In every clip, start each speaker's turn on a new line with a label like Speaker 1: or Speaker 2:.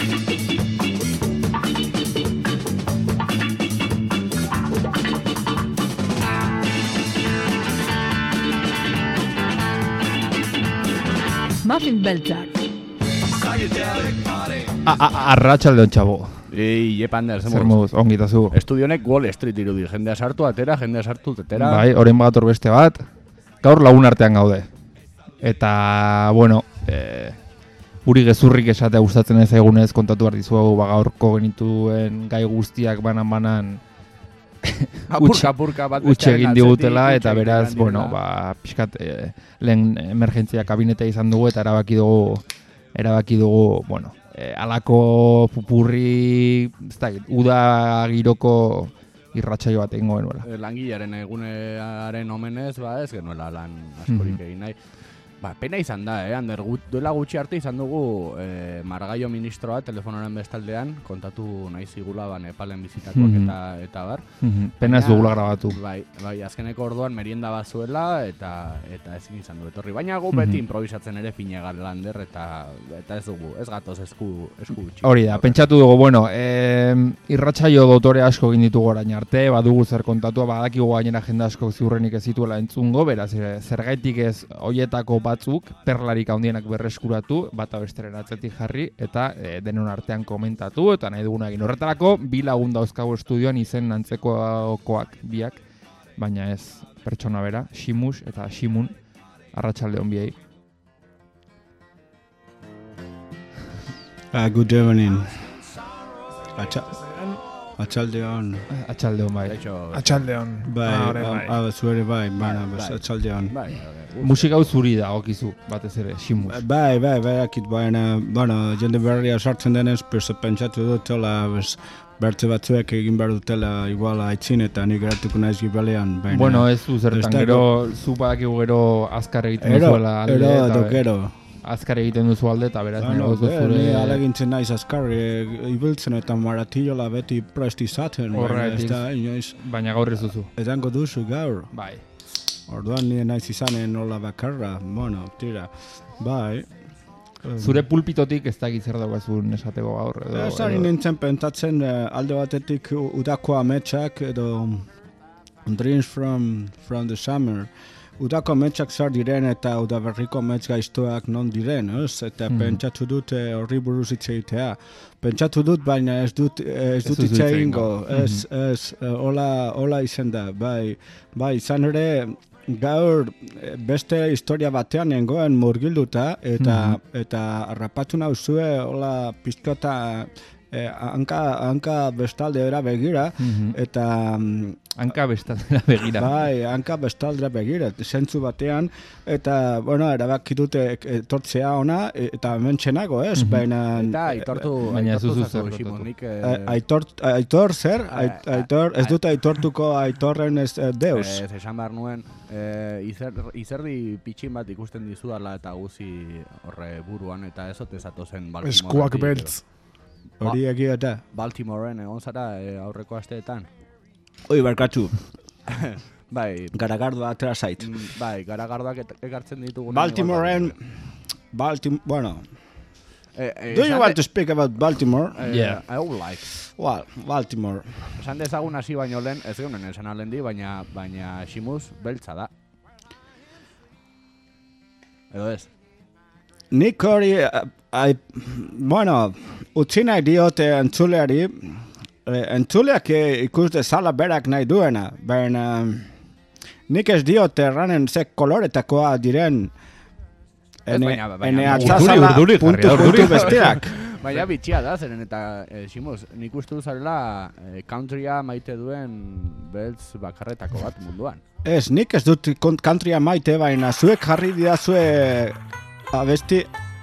Speaker 1: Muffin beltzak.
Speaker 2: Arratsaldeon txabo.
Speaker 3: Jepander,
Speaker 2: zer moduz, ongi eta zu.
Speaker 3: Estudionek Wall Street irudi, jendea sartu atera,
Speaker 2: Bai, orain bagator beste bat, gaur lagun artean gaude. Eta, bueno, guri gezurrik esatea gustatzen ez egunez kontatu behar dizuegu, gaurko genituen gai guztiak banan
Speaker 3: apurka bat
Speaker 2: utxe egin digutela, eta beraz, bueno, pixkat lehen emergentzia kabinetea izan dugu, eta erabaki dugu, bueno, alako pupurri, ez da, uda giroko irratsaio bat egingo genuela.
Speaker 3: Langilearen egunearen omenez, ez genuela lan askorik egin nahi. Pena izan da, duela gutxi arte izan dugu Margallo ministroa telefonoren bestaldean, kontatu nahi zigula Nepalen bizitakoak eta bar.
Speaker 2: Pena ez dugula grabatu.
Speaker 3: Bai, azkeneko orduan merienda bat zuela eta ezin izan du etorri. Baina gu beti improvisatzen ere finegar lander eta ez dugu, ez gatoz esku gutxi.
Speaker 2: Hori da, pentsatu dugu, bueno, irratsaio dotore asko egin ditugu orain arte, badugu zer kontatua, badakigu gainera jende asko ziurrenik ez zituela entzungo, beraz, zergaitik ez hoietako batzuk perlarik handienak berreskuratu, bata besteren atzetik jarri eta denon artean komentatu eta nahi duguna egin. Horretarako, bi lagun dauzkagu estudioan izen antzekoak biak, baina ez pertsona bera, Ximus eta Ximun, arratsaldeon biei.
Speaker 4: Good evening. Atxaldeon.
Speaker 2: Atxaldeon, bai.
Speaker 5: Atxaldeon.
Speaker 4: Bai, zuere bai, atxaldeon.
Speaker 2: Musika hau zuri da, okizu, batez ere, Ximus.
Speaker 4: Bai, akit, baina, jende berria sartzen denez, pentsatu dutela, bertze batzuek egin behar dutela igual aitzin eta nik geratuko naiz gibalean.
Speaker 2: Bueno, ez du zertan, gero, zu badakigu gero azkar egiten duzuela alde.
Speaker 4: Gero.
Speaker 2: Azkar egiten duzu alde eta beraz nago zure...
Speaker 4: Ni alegintzen naiz azkar, ibiltzen eta maratillola beti prest izaten.
Speaker 2: Baina gaur ez duzu.
Speaker 4: Edango duzu gaur.
Speaker 2: Bai.
Speaker 4: Orduan nire naiz izanen nola bakarra, tira, bai.
Speaker 2: Zure pulpitotik ez dakit zer daukazun esateko gaur edo...
Speaker 4: Zari nintzen pentatzen alde batetik udako ametsak edo Dreams from the Summer. Udako ametsak zer diren eta udaberriko amets gaiztoak non diren, eta pentsatu dut horri buruz hitz egitea. Pentsatu dut, baina ez dut hitz egingo, hola izan da, bai, izan ere gaur beste historia batean nengoen murgilduta eta harrapatu nauzue hola pizkota hanka bestaldera begira eta
Speaker 2: hanka bestaldera begira.
Speaker 4: Bai, hanka bestaldera begira, zentzu batean eta erabaki dute etortzea ona eta hementxenago, ez? Baina
Speaker 2: ez duzu zer
Speaker 4: Aitor zer? Aitor, ez dut aitortuko Aitorren deus.
Speaker 3: Esan behar nuen izerdi pitxin bat ikusten dizudala eta guzi horre buruan eta ez ote zatozen Baltimore.
Speaker 5: Eskuak beltz.
Speaker 4: Hori egia eta?
Speaker 3: Baltimoren egon zara aurreko asteetan.
Speaker 4: Oi, barkatu.
Speaker 3: Bai.
Speaker 4: Garagardoa atera zait.
Speaker 3: Bai, garagardoak ekartzen ditugu.
Speaker 4: Baltimoren, bueno. Do you want to speak about Baltimore?
Speaker 3: Yeah. I would like.
Speaker 4: Well, Baltimore.
Speaker 3: Esan dezagun hasi baino lehen, ez geunen esan alendi, baina Ximus beltza da. Edo ez?
Speaker 4: Nik hori, utzi nahi diote entzuleari, entzuleak ikus dezala berak nahi duena, baina nik ez diote erranen ze koloretakoa diren ene atzazala puntu besteak.
Speaker 3: Baina bitxia da, zeren eta Ximus, nik uste duzarela countrya maite duen beltz bakarretako bat munduan.
Speaker 4: Ez, nik ez dut countrya maite, baina zuek jarri didazue abesti,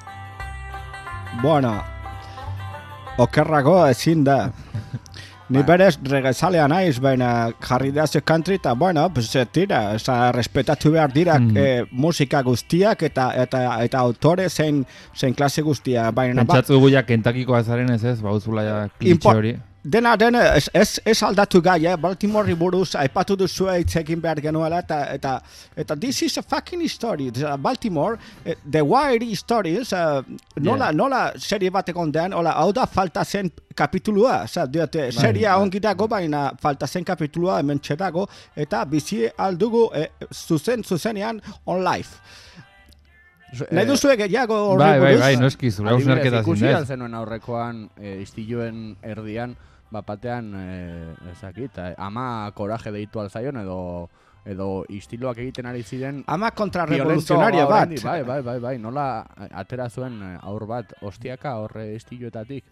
Speaker 4: okerrago ezin da. Ni berez regezalea naiz, baina jarri daze country eta, tira, respetatu behar dira musika guztiak eta autore zein klase guztia.
Speaker 2: Pentsatzu guia Kentakiko azaren ez, bauzula klitxe hori.
Speaker 4: Dena ez aldatu gai, Baltimore buruz aipatu duzu hitz egin behar genuela eta this is a fucking story. Baltimore, The Wire stories, nola serie bat egon den, hau da falta zen kapitulua, seria ongi dago, baina falta zen kapitulua hemen txedago, eta bizi aldugu zuzenean on live. Nahi duzu egeago horri buruz?
Speaker 2: Bai, noski, zure hausnarketa zinez.
Speaker 3: Ikusi alzenuen aurrekoan istiluen erdian, batean, ezakit, ama koraje deitu alzaion edo istiloak egiten ari ziren
Speaker 4: ama kontrarevoluzionaria bat.
Speaker 3: Bai, nola atera zuen aur bat ostiaka horre istiluetatik.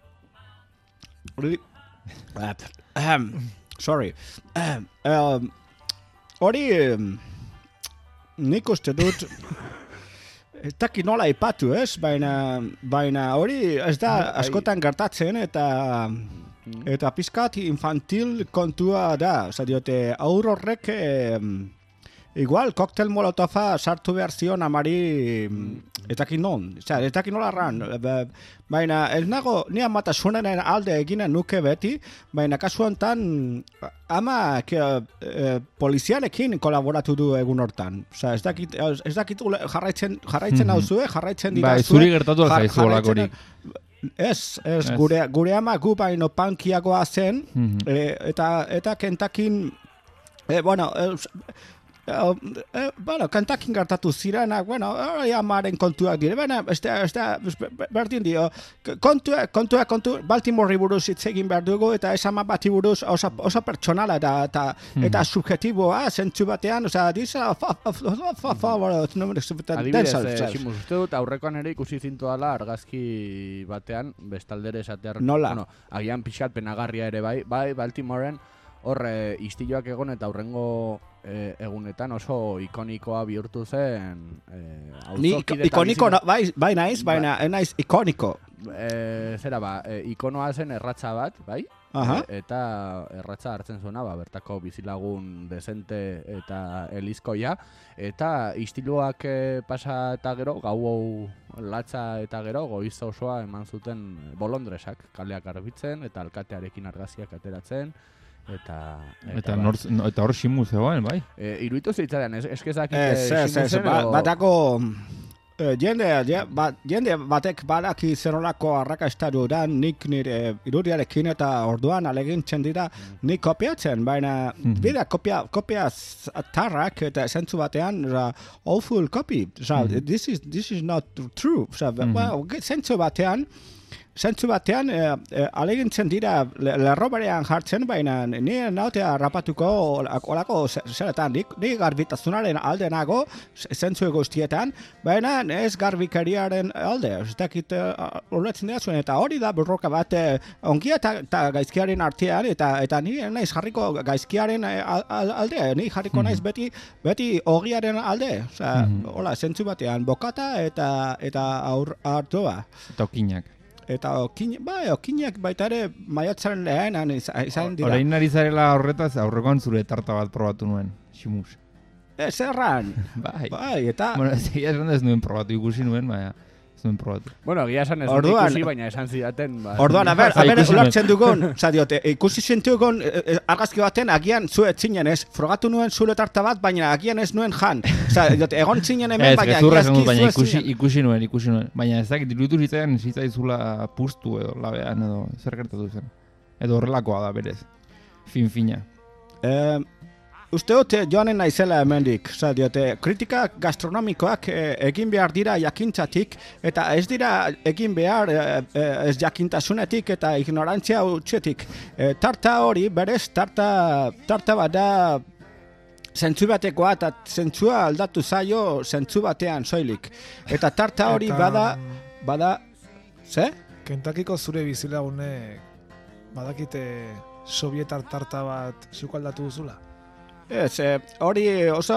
Speaker 4: Sorry. Hori nik uste dut ez dakit nola ipatu, ez? Baina hori ez da askotan gertatzen eta pizkat infantil kontua da. Osa diote, aur horrek igual koktel molotofa sartu behar zion amari ez dakit non. Osa, ez dakit nola ran. Baina ez nago, ni amatasunen alde eginen nuke beti, baina kasu honetan ama poliziarekin kolaboratu du egun hortan. Osa, ez dakit jarraitzen nauzue, jarraitzen dira zue.
Speaker 2: Bai, zuri gertatu alzaizu olakorik.
Speaker 4: Ez, gure ama gu baino pankiagoa zen, eta Kentakin, Kentakin gertatu zirenak, amaren kontuak dire, baina, berdin dio, kontu, Baltimore buruz hitz egin behar dugu, eta ez ama bati buruz oso pertsonala eta subjetiboa, zentzu batean, disa,
Speaker 3: adibidez, Ximus, uste dut, aurrekoan ere ikusi zintuala argazki batean, bestaldere esatear, agian pixkat penagarria ere bai, Baltimoren, hor istiloak egon eta aurrengo egunetan oso ikonikoa bihurtu zen
Speaker 4: ni ikoniko bai naiz, baina naiz ikoniko.
Speaker 3: Ikonoa zen erratza bat, bai? Eta erratza hartzen zuena, bertako bizilagun dezente eta elizkoia, eta istiluak pasa eta gero, gau latza eta gero, goiz osoa eman zuten bolondresak, kaleak garbitzen, eta alkatearekin argazkiak ateratzen, eta
Speaker 2: hor Ximu zegoen, bai?
Speaker 3: Iruditu zitzaren, eskezak
Speaker 4: batako jende batek badaki zerolako arrakastadu da, nik nire irudiarekin eta orduan alegintzen dira nik kopiatzen, baina bida kopia tarrak eta zentzu batean awful copy. This is not true. Zentzu batean alegintzen dira lerrobarean jartzen, baina ni nautea rapatuko olako zeretan, nik garbitazunaren alde nago zentzu guztietan, baina ez garbikariaren alde, ez dakit horretzen dira zuen, eta hori da burroka bat ongia eta gaizkiaren artean, eta ni naiz jarriko gaizkiaren alde, ni jarriko naiz beti ogiaren alde, hola, zentzu batean, bokata eta hartua.
Speaker 2: Eta okinak.
Speaker 4: Eta okinak baita ere maiatzaren lehenan izan dira.
Speaker 2: Orain nari zarela horretaz aurrekoan zure tarta bat probatu nuen, Ximus.
Speaker 4: Zerran.
Speaker 2: Bai,
Speaker 4: eta...
Speaker 2: Bueno, esan ez nuen probatu, ikusi nuen, baina ez nuen probatu.
Speaker 3: Bueno, gira esan ez nuen ikusi, baina esan zidaten...
Speaker 4: Orduan, a ber, ulertzen dugun, ikusi zintugun argazki baten, agian zu etzinen ez, frogatu nuen zure tarta bat, baina agian ez nuen jan. Egon zinen hemen, baina
Speaker 2: ikusi nuen, baina ez dakit, iruditu zitzaizula pustu edo labean edo zer gertatu zen. Edo horrelakoa da berez, fin-fina.
Speaker 4: Uste dut joanen naizela hemendik, kritika gastronomikoak egin behar dira jakintzatik, eta ez dira egin behar ez jakintasunetik eta ignorantzia utxetik. Tarta hori, berez, tarta bat da zentzu batekoa eta zentzua aldatu zaio zentzu batean soilik. Eta tarta hori bada, ze?
Speaker 5: Kentakiko zure bizilagunek badakite sovietar tarta bat zuko aldatu duzula?
Speaker 4: Ez, hori oso...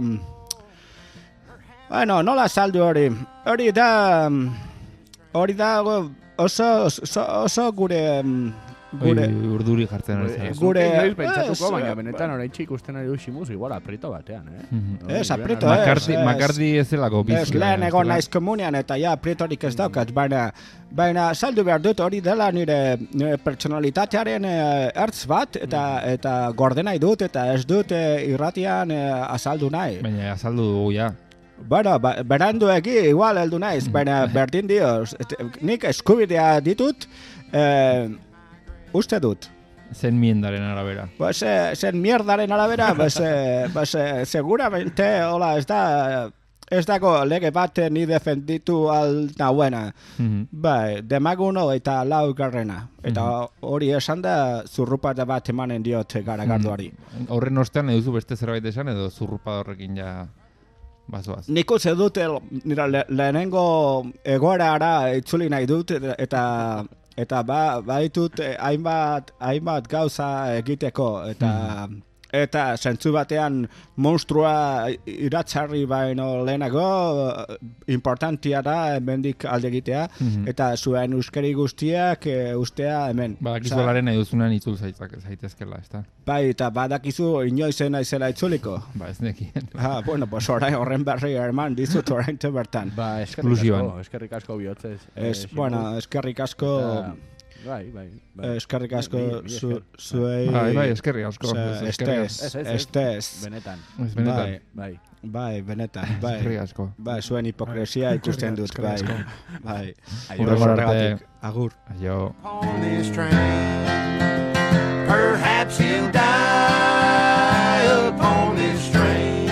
Speaker 4: Bueno, nola saldu hori? Hori da oso gure... gure
Speaker 2: urduri jartzen ari zara.
Speaker 4: gure
Speaker 3: Noiz pentsatuko, baina benetan oraintxe ikusten ari du ximuz, igual aprieto batean,
Speaker 4: Ez, aprieto,
Speaker 2: Makardi ez zelako
Speaker 4: Ez,
Speaker 2: bizki.
Speaker 4: lehen egon naiz komunian eta ja aprietorik ez daukat, baina saldu behar dut hori dela nire pertsonalitatearen ertz bat eta gorde nahi dut eta ez dut irratian azaldu nahi.
Speaker 2: Baina azaldu dugu ja.
Speaker 4: Bueno, beranduegi igual heldu naiz, baina berdin dio, nik eskubidea ditut, uste dut.
Speaker 2: Zen miendaren arabera.
Speaker 4: Zen mierdaren arabera, seguramente, hola, ez dago lege bat ni defenditu nahuena. Bai, demaguno eta laugarrena. Eta hori esan da zurrupada bat emanen diot garagardoari.
Speaker 2: Horren ostean eduzu beste zerbait esan edo zurrupada horrekin ja bazoaz.
Speaker 4: Nik uste dut lehenengo egoerara itzuli nahi dut eta baitut hainbat gauza egiteko eta zentzu batean monstrua iratzarri baino lehenago importantia da hemendik alde egitea eta zuen euskari guztiak ustea hemen.
Speaker 2: Badakizuelaren nahi duzunan itzul zaitezkela, ez da?
Speaker 4: Bai, eta badakizu inoizen naizela itzuliko.
Speaker 2: Ba, ez nekien.
Speaker 4: Bueno, pues horren berri herman dizut orain bertan.
Speaker 3: Ba, eskerrik asko bihotzez.
Speaker 4: Eskerrik asko...
Speaker 3: Bai.
Speaker 4: Eskerrik asko zuei...
Speaker 2: Bai, eskerrik asko.
Speaker 4: Estez.
Speaker 3: Benetan.
Speaker 4: Bai, benetan.
Speaker 2: Eskerrik asko.
Speaker 4: Bai, zuen hipokresia ikusten dut, bai. Agur.
Speaker 2: Aio.
Speaker 6: On this train, perhaps he'll die upon this train.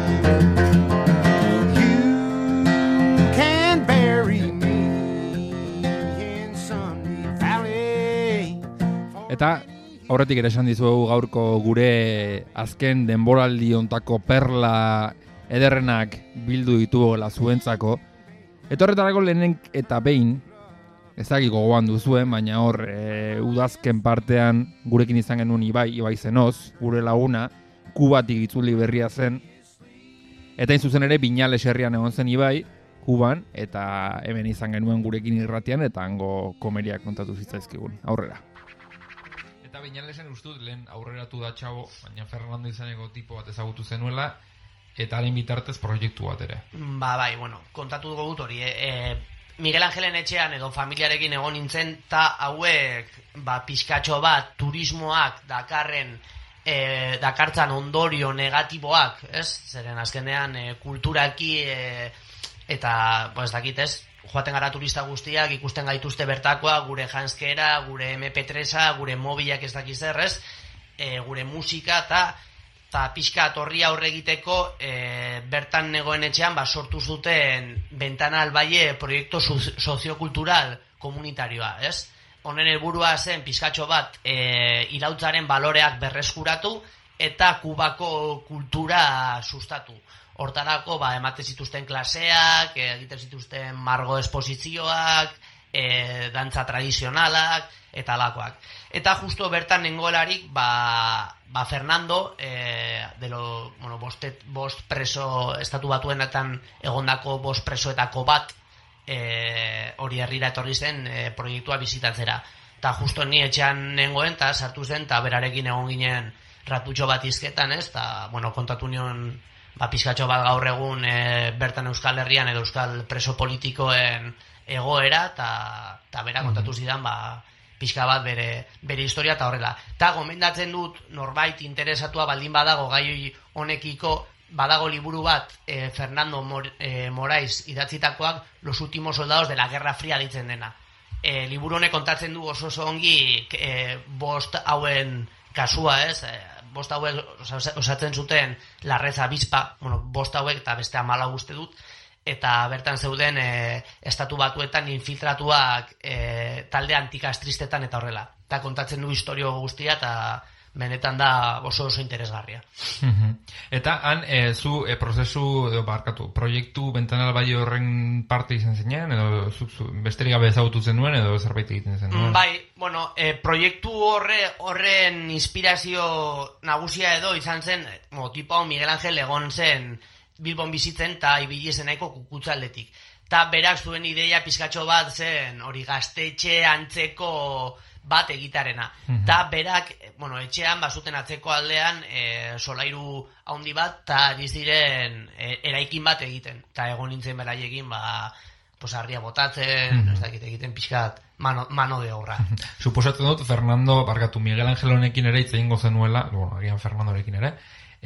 Speaker 6: You can bury me in Sunny Valley.
Speaker 2: Eta horretik ere esan dizuegu gaurko gure azken denboraldi ontako perla ederrenak bildu dituela zuentzako. Eta horretarako lehenek eta behin, ezagik gogoan duzuen, baina hor udazken partean gurekin izan genuen Ibai Zenoz, gure laguna, Kubatik itzuli berria zen. Eta hain zuzen ere Binales herrian egon zen Ibai, Kuban, eta hemen izan genuen gurekin irratian, eta hango komeriak kontatu zitzaizkigun. Aurrera. Eta Binalesen ustut lehen aurreratu da txabo, baina Fernando izaneko tipo bat ezagutu zenuela, eta haren bitartez proiektu bat ere.
Speaker 7: Bai, bueno, kontatu dugu dut hori, Miguel Angelen etxean edo familiarekin egon nintzen, eta hauek pixkatxo bat turismoak dakartzan ondorio negatiboak, ez? Zeren azkenean kulturaki eta, ez dakit, ez? Joaten gara turista guztiak, ikusten gaituzte bertakoa, gure janskera, gure MP3a, gure mobilak ez dakiz ez? Gure musika eta pixka horri aurre egiteko bertan negoen etxean sortu zuten Ventana al Valle proiektu soziokultural komunitarioa, ez? Honen helburua zen pixkatxo bat irautzaren baloreak berreskuratu eta Kubako kultura sustatu. Hortarako ematen zituzten klaseak, egiten zituzten margo esposizioak, dantza tradizionalak eta alakoak. Eta justo bertan nengoelarik Fernando bost preso estatu batuenetan egondako bost presoetako bat hori herrira etorri zen proiektua bizitatzera. Eta justo ni etxean nengoen eta sartu zen eta berarekin egon ginen ratutxo bat izketan, ez? Eta kontatu nion pizkatxo bat gaur egun bertan Euskal Herrian edo Euskal preso politikoen egoera eta bera kontatu zidan pixka bat bere historia eta horrela. Eta gomendatzen dut norbait interesatua baldin badago gai honekiko, badago liburu bat Fernando Moraes idatzitakoak Los últimos soldados de la Guerra Fría ditzen dena. Liburu honek kontatzen du oso ongi bost hauen kasua, ez? Bost hauek osatzen zuten La Red Avispa, bost hauek eta beste 14 uste dut, eta bertan zeuden estatu batuetan infiltratuak talde antikastриstetan eta horrela. Eta kontatzen du historio guztia eta benetan da oso interesgarria.
Speaker 2: Eta han zu proiektu Ventana al Valle horren parte izan zenean, edo besterik gabe ezagutu zenuen, edo zerbait egiten zenuen?
Speaker 7: Bai, proiektu horren inspirazio nagusia edo izan zen, tipo Miguel Angel egon zen Bilbon bizitzen eta ibili zen nahiko kukutzaldetik. Ta berak zuen ideia pizkatxo bat zen hori gaztetxe antzeko bat egitarena. Ta berak, etxean bazuten atzeko aldean solairu handi bat eta ariz diren eraikin bat egiten. Ta egon nintzen beraiekin, harria botatzen, ez dakit egiten pixkat mano de obra.
Speaker 2: Suposatzen dut, Miguel Angel honekin ere hitz egingo zenuela, agian Fernandorekin ere,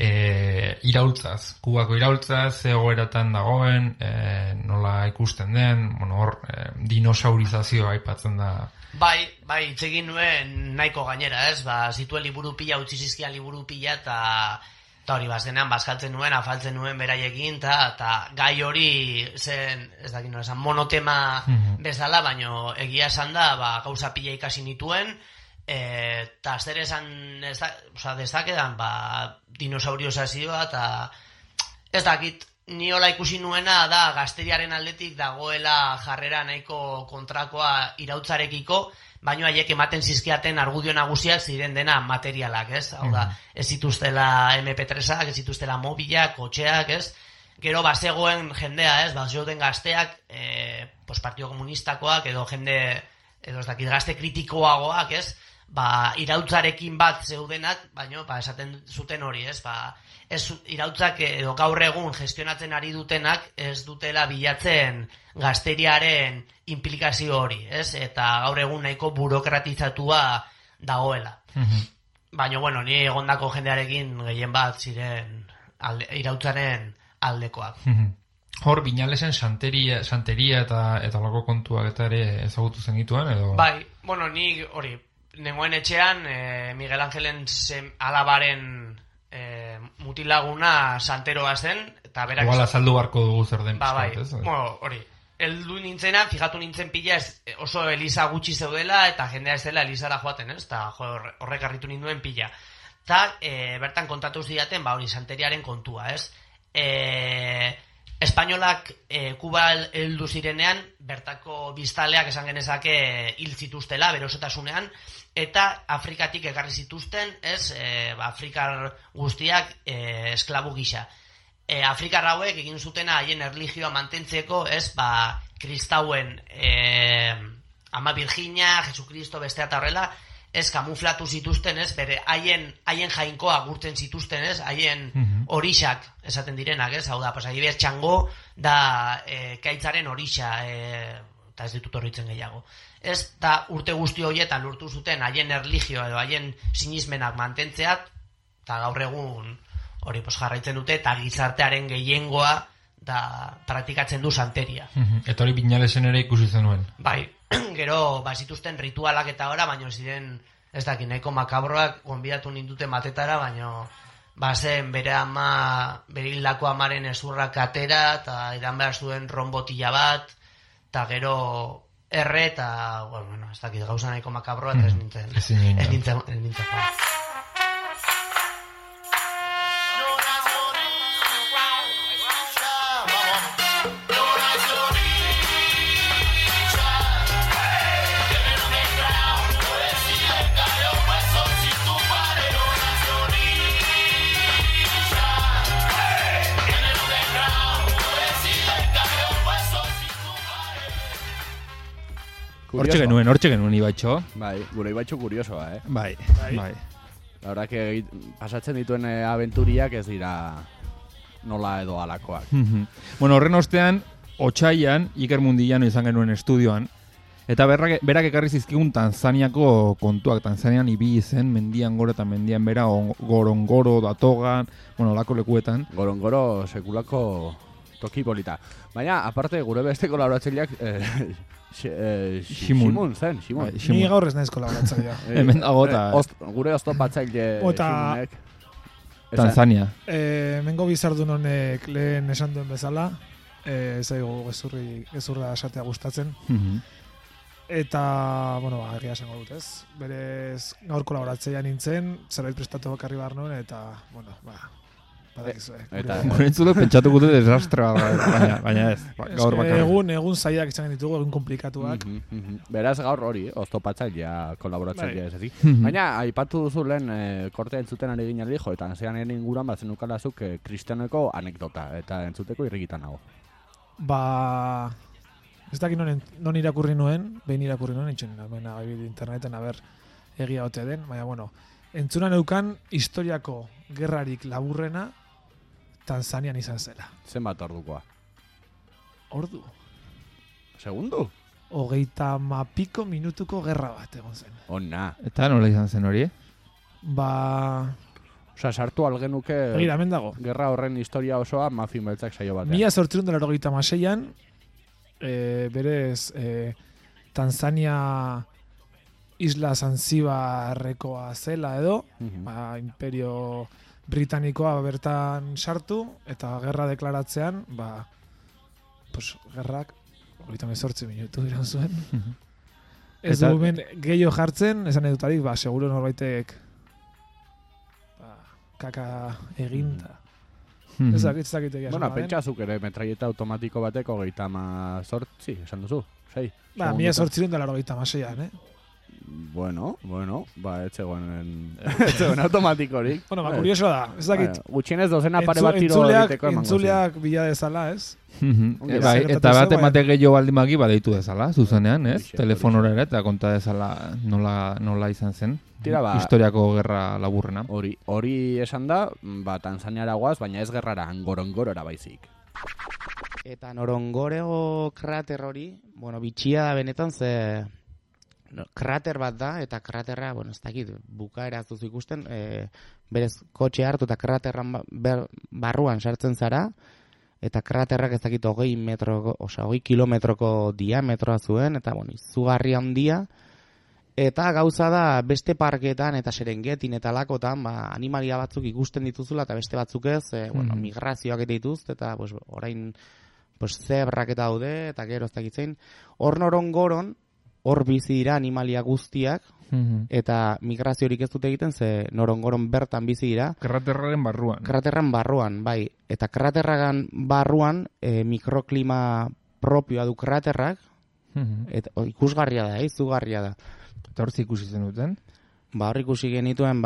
Speaker 2: iraultzaz, Kubako iraultzaz, ze egoeratan dagoen, nola ikusten den, hor, dinosaurizazioa aipatzen da.
Speaker 7: Bai, hitz egin nuen nahiko gainera, ez? Zituen liburu pila, utzi zizkian liburu pila, eta hori bazkenean bazkaltzen nuen, afaltzen nuen beraiekin, eta gai hori zen, ez dakit nola esan, monotema bezala, baino egia esan da, gauza pila ikasi nituen, eta zer esan dezakedan, dinosauriozazioa, eta ez dakit, niola ikusi nuena da gazteriaren aldetik dagoela jarrera nahiko kontrakoa irautzarekiko, baino haiek ematen zizkiaten argudio nagusiak ziren dena materialak, ez? Hau da, ez zituztela MP3ak, ez zituztela mobilak, kotxeak, ez? Gero bazegoen jendea, ez? Bazegoen gazteak, Partido Komunistakoak, edo jende, edo ez dakit gazte kritikoagoak, ez? Irautzarekin bat zeudenak, baino, esaten zuten hori, ez? Ez irautzak edo gaur egun gestionatzen ari dutenak ez dutela bilatzen gazteriaren implikazio hori, ez? Eta gaur egun nahiko burokratizatua dagoela. Baina, ni egondako jendearekin gehien bat ziren irautzaren aldekoak.
Speaker 2: Hor, Binalesen santeria eta lako kontuak eta ere ezagutu zen dituen, edo?
Speaker 7: Bai, ni hori, nengoen etxean Miguel Angelen alabaren mutilaguna santeroa zen, eta berak...
Speaker 2: Igual azaldu barko dugu zer den pizkat, ez?
Speaker 7: Hori, heldu nintzena, fijatu nintzen pila oso eliza gutxi zeudela, eta jendea ez dela elizara joaten, ez? Eta horrek harritu ninduen pila. Eta bertan kontatu zidaten, hori santeriaren kontua, ez? Espainolak Kuba heldu zirenean, bertako biztaleak esan genezake hil zituztela, bere osotasunean, eta Afrikatik ekarri zituzten, ez, Afrikar guztiak esklabu gisa. Afrikar hauek egin zutena haien erlijioa mantentzeko, ez, kristauen Ama Virginia, Jesucristo, bestea eta horrela, ez, kamuflatu zituzten, ez, bere haien jainkoa gurtzen zituzten, ez, haien orixak esaten direnak, ez, hau da, adibidez txango da kaitzaren orixa, eta ez ditut horritzen gehiago. Ez, da urte guzti horietan lortu zuten haien erlijioa edo haien sinismenak mantentzeat, eta gaur egun hori jarraitzen dute, eta gizartearen gehiengoa da praktikatzen du santeria.
Speaker 2: Eta hori Binalesen ere ikusi zenuen.
Speaker 7: Bai, gero zituzten ritualak eta ora, baino ziren, ez dakit, nahiko makabroak gonbidatu ninduten batetara, baino zen bere hildako amaren ezurrak atera, eta idan behar zuen ronbotila bat, eta gero erre, eta, ez dakit, gauza nahiko makabroa, eta ez nintzen joan.
Speaker 2: Hortxe genuen Ibaitxo.
Speaker 3: Bai, gure Ibaitxo kuriosoa,
Speaker 2: Bai.
Speaker 3: La verdad que pasatzen dituen aventuriak ez dira nola edo alakoak.
Speaker 2: Horren ostean, otsaian, Iker Mundillano izan genuen estudioan, eta berak ekarri zizkigun Tanzaniako kontuak. Tanzanian ibili zen, mendian gora eta mendian bera, Gorongoro, Datogan, olako lekuetan.
Speaker 3: Gorongoro sekulako toki polita. Baina, aparte, gure beste kolaboratzaileak Ximun zen, Ximun.
Speaker 5: Ni gaur ez naiz kolaboratzailea.
Speaker 2: Hemen dago eta...
Speaker 3: Gure oztopatzaile Ximunek.
Speaker 2: Tanzania.
Speaker 5: Mengo bizardun honek lehen esan duen bezala, zaigu gezurra esatea gustatzen. Eta, egia esango dut, ez? Berez gaur kolaboratzailea nintzen, zerbait prestatu bakarri behar nuen, eta,
Speaker 2: Gurentzulek pentsatuko dut desastre, baina ez, gaur bakarrik.
Speaker 5: Egun zaiak izan ditugu, egun komplikatuak.
Speaker 3: Beraz gaur hori, oztopatzailea, kolaboratzailea ez ezik. Baina, aipatu duzu lehen kortea entzuten ari ginen lijo, eta zean inguruan batzen ukalazuk kristianeko anekdota, eta entzuteko irrigitan nago.
Speaker 5: Ez dakit non irakurri nuen, behin irakurri nuen, itxen, interneten, egia ote den, baina, bueno, entzuna neukan historiako gerrarik laburrena Tanzanian izan zela.
Speaker 3: Zenbat ordukoa?
Speaker 5: Ordu.
Speaker 3: Segundu?
Speaker 5: 30 minutuko gerra bat egon zen.
Speaker 3: Ona.
Speaker 2: Eta nola izan zen hori?
Speaker 3: Osa, sartu algenuke
Speaker 5: Begira, hemen dago.
Speaker 3: gerra horren historia osoa Muffin Beltzak saio batean.
Speaker 5: 1886an, berez, Tanzania Isla Zanzibarrekoa zela edo, Imperio Britanikoa bertan sartu, eta gerra deklaratzean, gerrak 38 minutu iran zuen. Ez du ben gehiago jartzen, esan edutarik, seguro norbaitek kaka egin da. Ez dakit egia.
Speaker 3: Bueno, pentsazuk ere metraieta automatiko bateko 38, esan duzu, 6.
Speaker 5: 1886an,
Speaker 3: Bueno, etzegoen automatikorik.
Speaker 5: Bueno, kurioso da, ez dakit.
Speaker 3: Gutxienez dozena pare bat tiro egiteko emango zen.
Speaker 5: Entzuleak bila dezala, ez?
Speaker 2: Eta bat emate gehiago baldimaki badeitu dezala, zuzenean, ez? Telefonora ere, eta konta dezala nola izan zen. Historiako gerra laburrena.
Speaker 3: Hori esan da, Tanzaniara guaz, baina ez gerrara, Ngorongorora baizik.
Speaker 8: Eta Ngorongoro krater hori, bitxia da benetan, ze krater bat da, eta kraterra, ez dakit, bukaera zuzu ikusten, berez kotxe hartu eta kraterran barruan sartzen zara, eta kraterrak ez dakit 20 kilometroko diametroa zuen, eta izugarri handia, eta gauza da beste parketan eta Serengetin eta lakotan animalia batzuk ikusten dituzula eta beste batzuk ez, migrazioak eta dituzte, eta orain zebrak eta daude, eta gero ez dakitzein, hor Norongoron, hor bizi dira animalia guztiak, eta migraziorik ez dute egiten, ze Norongoron bertan bizi dira.
Speaker 2: Kraterraren barruan.
Speaker 8: Kraterran barruan, bai. Eta kraterragan barruan mikroklima propioa du kraterrak, eta ikusgarria da, izugarria da.
Speaker 2: Eta hor ikusi zen duten?
Speaker 8: Hor ikusi genituen,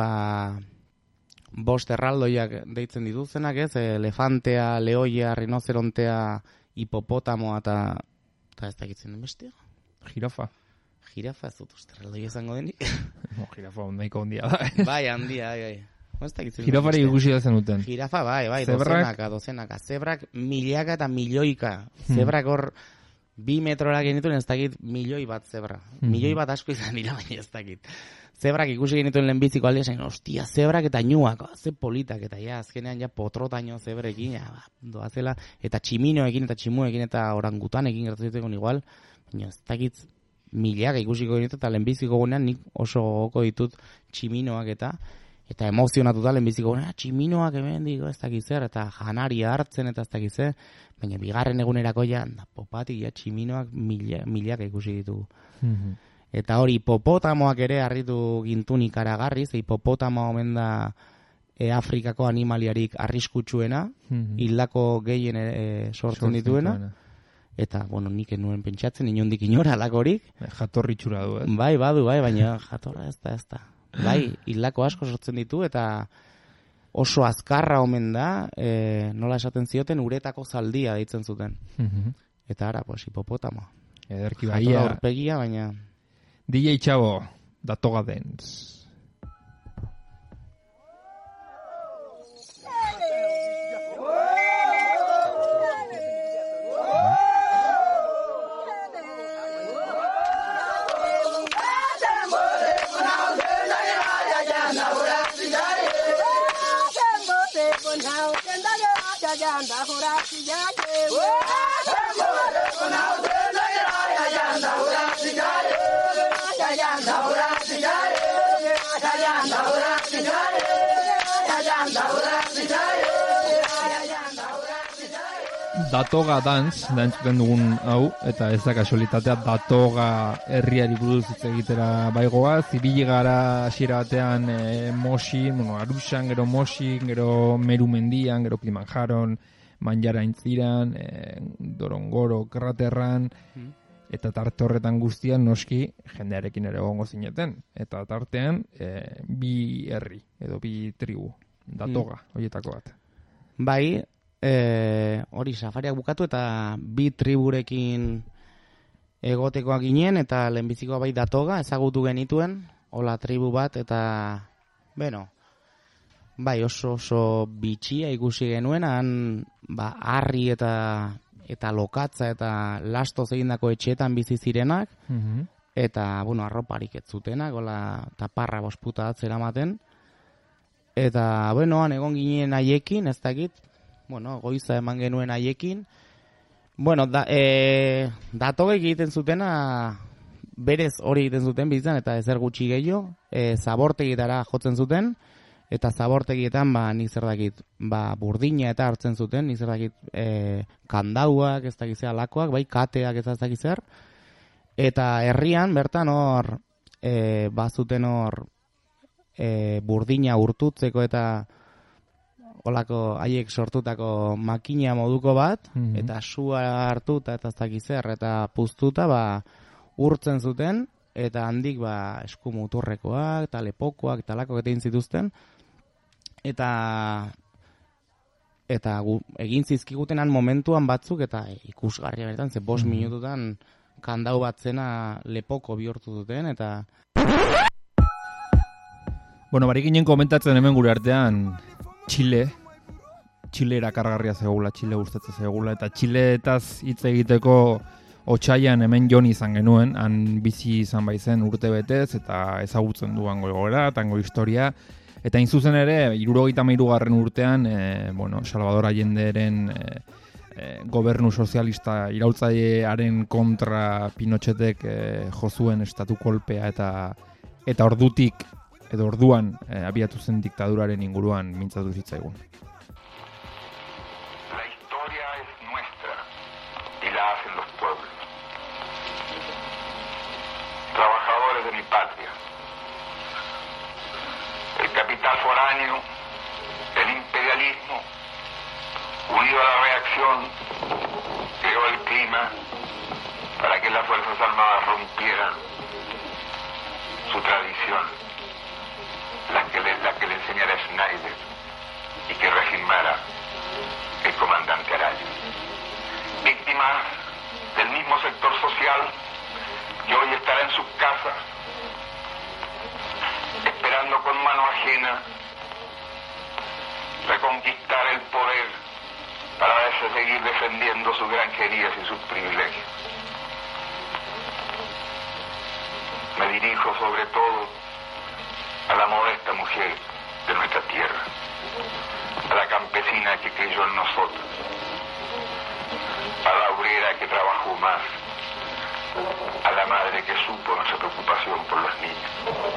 Speaker 8: 5 erraldoiak deitzen dituzenak, ez? Elefantea, lehoia, rinocerontea, hipopotamoa, eta ez dakitzen den bestia?
Speaker 2: Jirafa.
Speaker 8: Jirafa ez dut uste, erraldoi izango denik.
Speaker 2: Jirafa nahiko handia da.
Speaker 8: Bai, handia, bai.
Speaker 2: Jirafari ikusi da zen duten.
Speaker 8: Jirafa, bai, dozenaka. Zebrak milaka eta milioika. Zebrak hor 2 metrora genituen ez dakit milioi bat zebra. Milioi bat asko izan dira, baina ez dakit. Zebrak ikusi genituen lehenbiziko aldea zain, ostia, zebrak eta ñuak, ze politak, eta azkenean potrotaino zebrekin, doazela, eta tximinoekin, eta tximuekin, eta orangutanekin gertu zituen igual, baina ez dakit milaka ikusiko genituen, eta lehenbiziko gunean nik oso gogoko ditut tximinoak eta emozionatuta lehenbiziko gunean, tximinoak hemen digo, ez dakit zer, eta janaria hartzen, eta ez dakit zer, baina bigarren egunerako popatik, tximinoak milaka ikusi ditugu. Eta hori hipopotamoak ere harritu gintun ikaragarriz, hipopotamoa omen da Afrikako animaliarik arriskutsuena, hildako gehien sortzen dituena. Eta, nik nuen pentsatzen, inondik inora alakorik.
Speaker 2: Jatorri txura du, ez?
Speaker 8: Bai, badu, baina jatorra ez da. Bai, hildako asko sortzen ditu, eta oso azkarra omen da, nola esaten zioten, uretako zaldia deitzen zuten. Eta ara, hipopotamoa.
Speaker 2: Ederki
Speaker 8: jatorra aurpegia, baina...
Speaker 2: DJ Chavo, Datoga Dance. Datoga Dance, da entzuten dugun hau, eta ez da kasualitatea, Datoga herriari buruz hitz egitera baigoa, zibili gara hasiera batean Mosin, Arusan, gero Mosin, gero Meru mendian, gero Kilimanjaron, Manjara intziran, Dorongoro kraterran, eta tarte horretan guztian noski jendearekin ere egongo zineten. Eta tartean 2 herri, edo 2 tribu, Datoga, horietako bat.
Speaker 8: Bai, hori safariak bukatu eta 2 triburekin egotekoa ginen, eta lehenbizikoa bai Datoga, ezagutu genituen, hola tribu bat, eta, bueno, bai oso bitxia ikusi genuen, han, harri eta lokatza eta lastoz egindako etxeetan bizi zirenak, eta, bueno, arroparik ez zutenak, hola, taparra bosputa atzera maten, eta, bueno, han egon ginen haiekin, ez dakit, bueno, goiza eman genuen haiekin, bueno, Datogek egiten zutena, berez hori egiten zuten bizitzan, eta ezer gutxi gehiago, zabortegietara jotzen zuten, eta zabortegietan, nik zer dakit, burdina eta hartzen zuten, nik zer dakit, kandauak, ez dakit zer alakoak, bai, kateak ez dakit zer, eta herrian, bertan hor, bazuten hor, burdina urtutzeko eta olako haiek sortutako makina moduko bat, eta sua hartuta eta ez dakit zer, eta puztuta, urtzen zuten, eta handik eskumuturrekoak, eta lepokoak, eta lakoak egin zituzten, eta egin zizkigutenan momentuan batzuk, eta ikusgarria bertan, 5 minututan kandau bat zena lepoko bihurtu duten, eta...
Speaker 2: Bueno, barik ginen komentatzen hemen gure artean Txile erakargarria zegula, Txile gustatzen zegula, eta Txileetaz hitz egiteko otsaian hemen Jon izan genuen, han bizi izan baizen urte betez, eta ezagutzen du hango egoera, eta hango historia, eta hain zuzen ere, 73. urtean, Salvador Allenderen gobernu sozialista iraultzailearen kontra Pinochetek jo zuen estatu kolpea, eta orduan abiatu zen diktaduraren inguruan mintzatu zitzaigun.
Speaker 9: La historia es nuestra y la hacen los pueblos. Trabajadores de mi patria. El capital foráneo, el imperialismo, unido a la reacción, creó el clima para que las Fuerzas Armadas rompieran su tradición, la que le enseñara Schneider y que regimara el comandante Araya. Víctimas del mismo sector social que hoy estará en sus casas esperando con mano ajena reconquistar el poder para seguir defendiendo sus granjerías y sus privilegios. Me dirijo sobre todo a la modesta mujer de nuestra tierra, a la campesina que creyó en nosotros, a la obrera que trabajó más, a la madre que supo nuestra preocupación por los niños.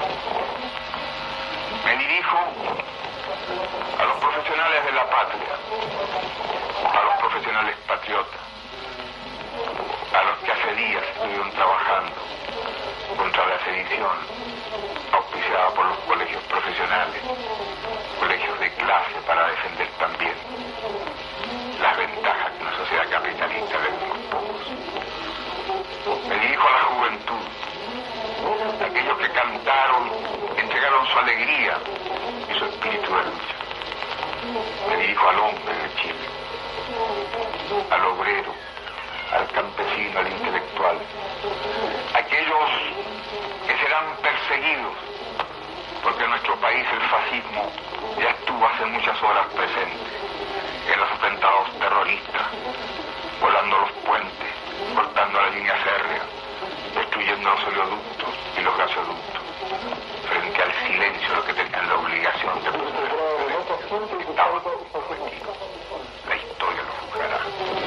Speaker 9: Me dirijo a los profesionales de la patria, a los profesionales patriotas, a los que hace días estuvieron trabajando contra la sedición auspiciada por los colegios profesionales, colegios de clase para defender también las ventajas que una sociedad capitalista le da a unos pocos. Me dirijo a la juventud, a aquellos que cantaron, entregaron su alegría y su espíritu de lucha. Me dirijo al hombre de Chile, al obrero, al campesino, al intelectual, aquellos que serán perseguidos, porque en nuestro país el fascismo ya estuvo hace muchas horas presente en los atentados terroristas, volando los puentes, cortando la línea férrea, destruyendo los oleoductos y los gasoductos, frente al silencio de los que tenían la obligación de proteger. Estaban comprometidos. La historia lo juzgará.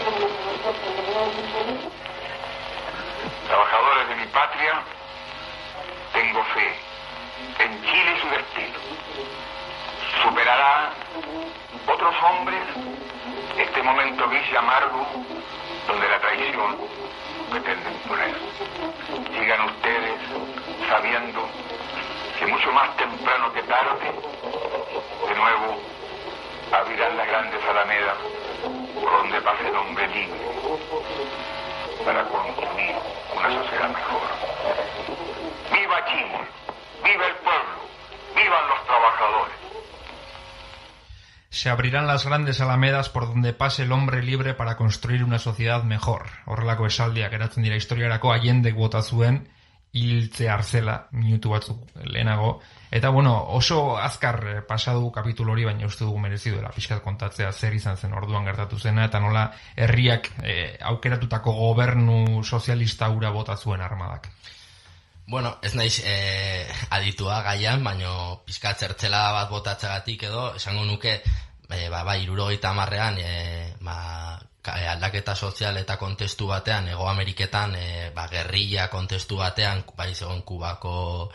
Speaker 9: Trabajadores de mi patria, tengo fe en Chile y su destino. Superará otros hombres este momento gris y amargo donde la traición pretende imponer. Sigan ustedes sabiendo que mucho más temprano que tarde, de nuevo abrirán las grandes alamedas por donde pase el hombre libre para construir una sociedad mejor. ¡Viva Chile! ¡Viva el pueblo! ¡Vivan los trabajadores!
Speaker 2: se abrirán las grandes alamedas por donde pase el hombre libre para construir una sociedad mejor. Horrelako esaldiak geratzen dira historiarako Allendek bota zuen hiltzear zela minutu batzuk lehenago. Eta bueno, oso azkar pasadu kapitulu hori, baina uste dugu merezi duela pixkat kontatzea zer izan zen orduan gertatu zena, eta nola herriak aukeratutako gobernu sozialista hura bota zuen armadak.
Speaker 10: Bueno, ez naiz aditua gaian, baina pixkat zertzela bat botatzagatik edo, esango nuke, 70ean, aldaketa sozial eta kontestu batean, Hego Ameriketan, gerrilla kontestu batean, bai zegoen Kubako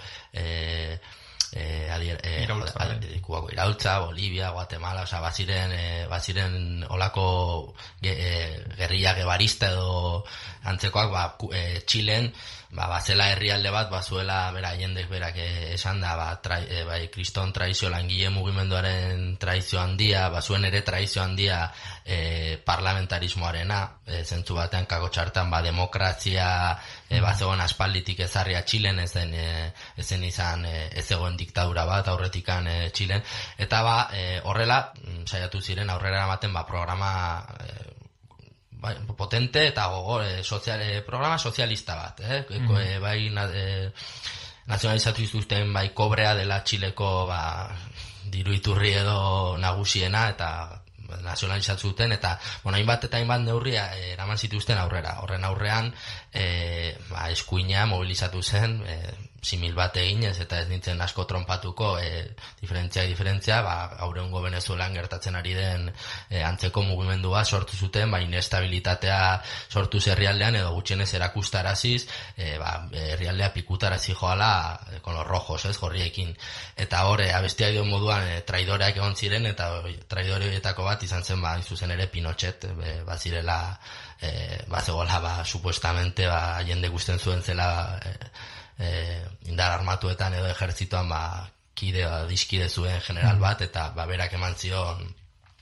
Speaker 10: Kubako iraultza, Bolivia, Guatemala, oza, baziren olako gerrilla gebarista edo antzekoak, Txilen, bazela herrialde bat, bazuela Allendek berak esan da, kriston traizio, langile mugimenduaren traizio handia, bazuen ere traizio handia parlamentarismoarena, zentzu batean kakotxartan, demokrazia, bazegoen aspalditik ezarria Txilen, ezen izan, ez egoen diktadura bat aurretikan Txilen, eta horrela, saiatu ziren aurrera ematen programa potente eta gogor programa sozialista bat, bai nazionalizatu izuzten bai kobrea dela Txileko diru iturri edo nagusiena eta nazionalizatu zuten eta hainbat eta hainbat neurria eraman zituzten aurrera. Horren aurrean eskuina mobilizatu zen simil bat eginez eta ez nintzen asko tronpatuko diferentzia, gaur egungo Venezuelan gertatzen ari den antzeko mugimendua sortu zuten, inestabilitatea sortu herrialdean edo gutxienez erakustaraziz, herrialdea pikutarazi joala con los rojos, gorriekin. Eta hor, abestia dio moduan traidoreak egon ziren eta traidoreetako bat izan zen zuzen ere Pinochet, bazirela, bazegoela, supuestamente, Allende gusten zuen zela indar armatuetan edo ejertzitoan diskide zuen general bat eta berak eman zion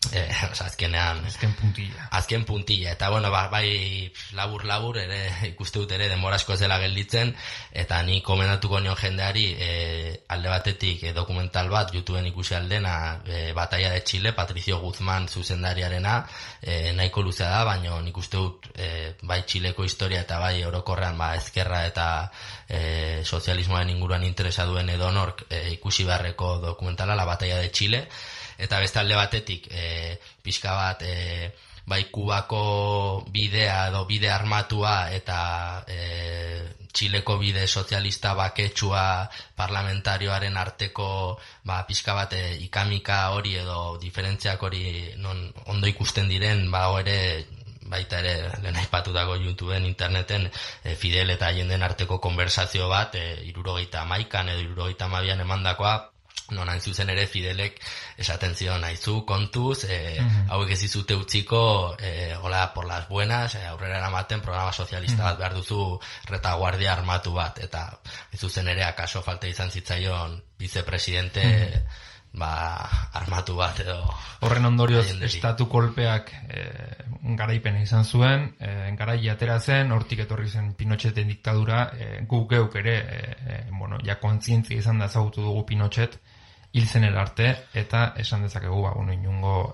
Speaker 10: azken puntilla eta bai labur ere ikuste dut ere denbora asko ez dela gelditzen eta ni komendatuko nion jendeari alde batetik dokumental bat YouTubeen ikusi aldena Batalla de Chile, Patricio Guzmán zuzendariarena, nahiko luzea da, baina nik uste dut bai Txileko historia eta bai orokorrean ezkerra eta sozialismoaren inguruan interesa duen edonork ikusi beharreko dokumentala, La Batalla de Chile. Eta beste alde batetik, pixka bat, bai Kubako bidea edo bide armatua eta Txileko bide sozialista baketsua parlamentarioaren arteko pixka bat ikamika hori edo diferentziak hori non ondo ikusten diren, ere baita ere lehen aipatutako YouTubeen, interneten Fidel eta Allenden arteko konversazio bat 71an edo 72an emandakoa, non hain zuzen ere Fidelek esaten zion aizu kontuz, hauek ez izute utziko hola por las buenas, aurrera eramaten programa sozialista bat behar duzu retaguardia armatu bat, eta ez zuzen ere akaso falta izan zitzaion vicepresidente armatu bat edo. Horren ondorioz estatu kolpeak garaipena izan zuen, garai atera zen, hortik etorri zen Pinocheten diktadura, guk geuk ere ja kontzientzia izan da ezagutu dugu Pinochet hil zenera arte, eta esan dezakegu inungo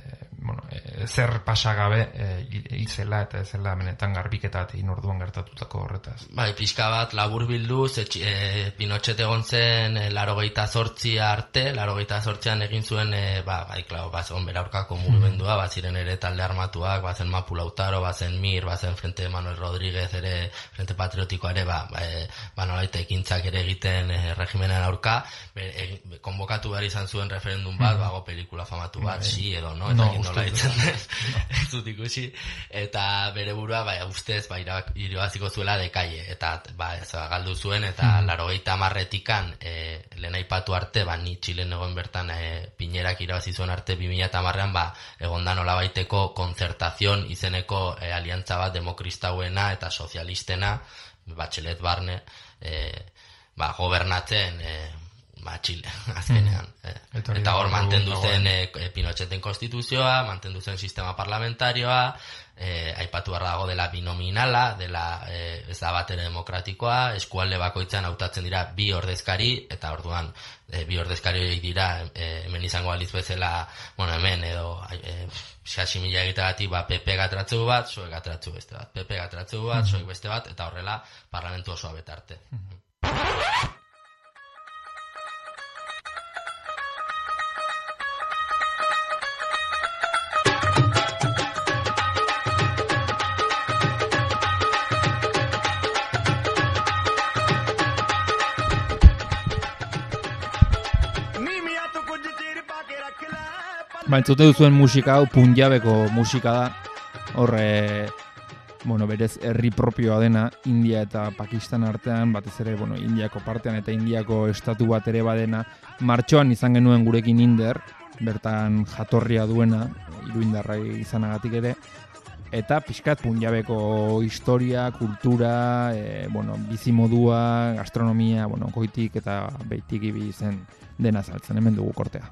Speaker 10: zer pasagabe hil zela eta ez zela benetan garbiketat orduan gertatutako horretaz. Pixka bat labur bilduz, Pinochet egon zen 88 arte, 88an egin zuen, bazen bera aurkako mugimendua, baziren ere talde armatuak, bazen Mapu Lautaro, bazen Mir, bazen Frente Manuel Rodríguez ere, Frente Patriotikoa ere, nolaita ekintzak ere egiten regimenan aurka, konbokatu behar izan zuen referendum bat, pelikula famatu bat, sí edo, no? Nola ditzen ez dut ikusi, eta bere burua ustez irabaziko zuela dekaie, eta galdu zuen, eta 90 lehen aipatu arte, ni Txilen egon bertan Piñerak irabazi zuen arte 2010an egon da nola baiteko konzertazion izeneko aliantza bat demokristauena eta sozialistena, Bachelet barne, gobernatzen Chile, azkenean. Eta hor mantendu zen Pinocheten konstituzioa, mantendu zen sistema parlamentarioa, aipatu behar dago dela binominala, dela ez da batere demokratikoa, eskualde bakoitzan hautatzen dira bi ordezkari, eta orduan bi ordezkari dira hemen izango aliz bezala, hemen edo xaximila egiteagatik PP gatratzu bat, soek gatratzu beste bat, PP gatratzu bat, soek beste bat, eta horrela parlamentu osoa betarte.
Speaker 2: Entzute duzuen musika hau Punjabeko musika da. Hor, berez herri propioa dena India eta Pakistan artean, batez ere, Indiako partean eta Indiako estatu bat ere badena. Martxoan izan genuen gurekin Inder, bertan jatorria duena, iruindarra izanagatik ere. Eta pixkat Punjabeko historia, kultura, bizimodua, gastronomia, goitik eta behitik ibi zen dena saltzen, hemen dugu kortea.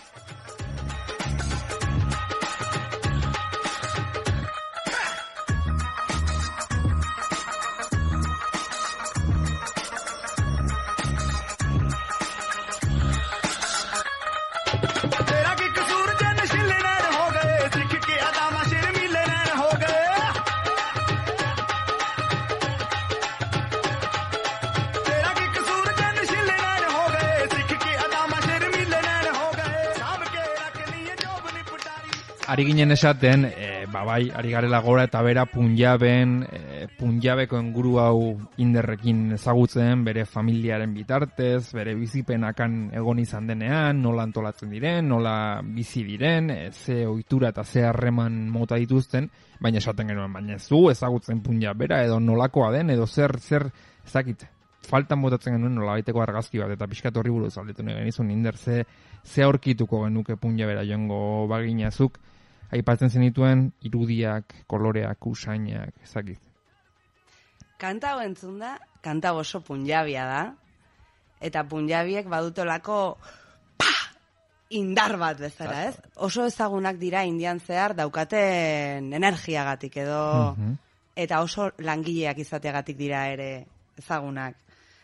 Speaker 2: Ari ginen esaten, ari garela gora eta bera Punjabeko inguru hau Inderrekin ezagutzen, bere familiaren bitartez, bere bizipenakan egon izan denean, nola antolatzen diren, nola bizi diren, ze ohitura eta ze harreman mota dituzten, baina esaten genuen, baina zu ezagutzen Punjab bera, edo nolakoa den, edo zer ezakit, faltan botatzen genuen nolabaiteko argazki bat, eta pixkat horri buruz aldetu nahi genizun, Inder, ze aurkituko genuke Punjabera joango baginazuk, aipatzen zenituen irudiak, koloreak, usainak, ezakit.
Speaker 11: Kanta hau entzun da, kanta oso punjabia da, eta punjabiek badutolako indar bat bezala, ez? Oso ezagunak dira Indian zehar daukaten energiagatik edo, eta oso langileak izateagatik dira ere ezagunak.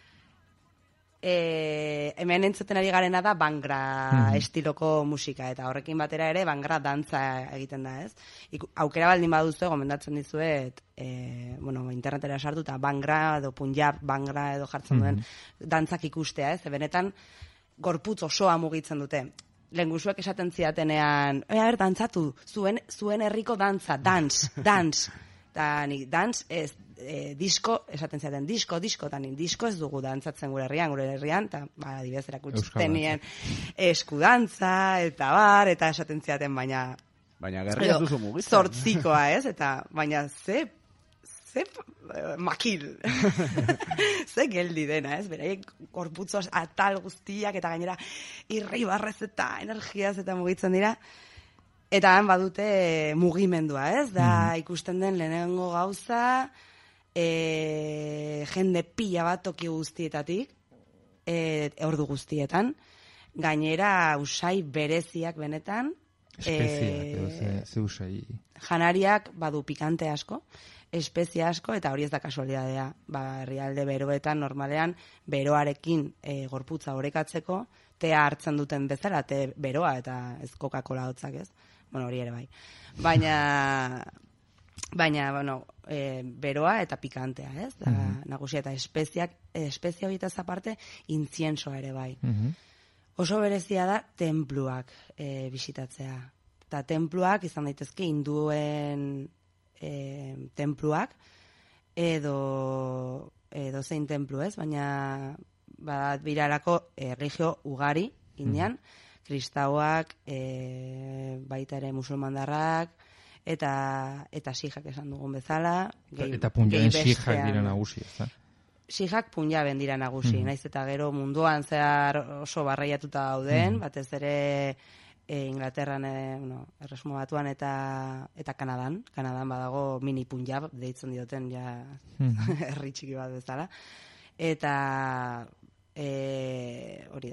Speaker 11: Hemen entzuten ari garena da Bhangra estiloko musika, eta horrekin batera ere Bhangra dantza egiten da, ez? Aukera baldin baduzu, gomendatzen dizuet, internetera sartu eta Bhangra edo Punjab Bhangra edo jartzen duen dantzak ikustea, ez? Benetan gorputz osoa mugitzen dute. Lehengusuek esaten zidatenean, dantzatu, zuen herriko dantza, dance. Eta nik dance ez, disko, esaten zaten, disko, eta nik disko ez dugu dantzatzen gure herrian, eta adibidez erakutzen nien eskudantza, eta bar, eta esaten zaten, baina
Speaker 3: gerria duzu mugitzen.
Speaker 11: Zortzikoa, ez? Eta baina ze makil. Ze geldi dena, ez? Beraiek gorputzos atal guztiak, eta gainera irribarrez eta energiaz eta mugitzen dira. Eta han badute mugimendua, ez? Da ikusten den lehenengo gauza, jende pila bat toki guztietatik, ordu guztietan, gainera usai bereziak benetan.
Speaker 2: Espeziak, ze usai?
Speaker 11: Janariak badu pikante asko, espezia asko, eta hori ez da kasualidadea. Herrialde beroetan normalean beroarekin gorputza orekatzeko, tea hartzen duten bezala, te beroa eta ez Coca-Cola hotzak, ez? Hori ere bai. Baina beroa eta pikantea, ez? Nagusia eta espezia horietaz aparte, intziensoa ere bai. Oso berezia da tenpluak bisitatzea. Eta tenpluak izan daitezke hinduen tenpluak edo zein tenplu, ez? Baina birarako erlijio ugari Indian, kristauak, baita ere musulmandarrak, eta sijak esan dugun bezala.
Speaker 2: Eta Punjaben sijak dira nagusi, ez da?
Speaker 11: Sijak Punjaben dira nagusi, naiz eta gero munduan zehar oso barraiatuta dauden, batez ere Inglaterran, Erresuma Batuan eta Kanadan. Kanadan badago mini Punjab, deitzen dioten ja herri txiki bat bezala. Eta hori da.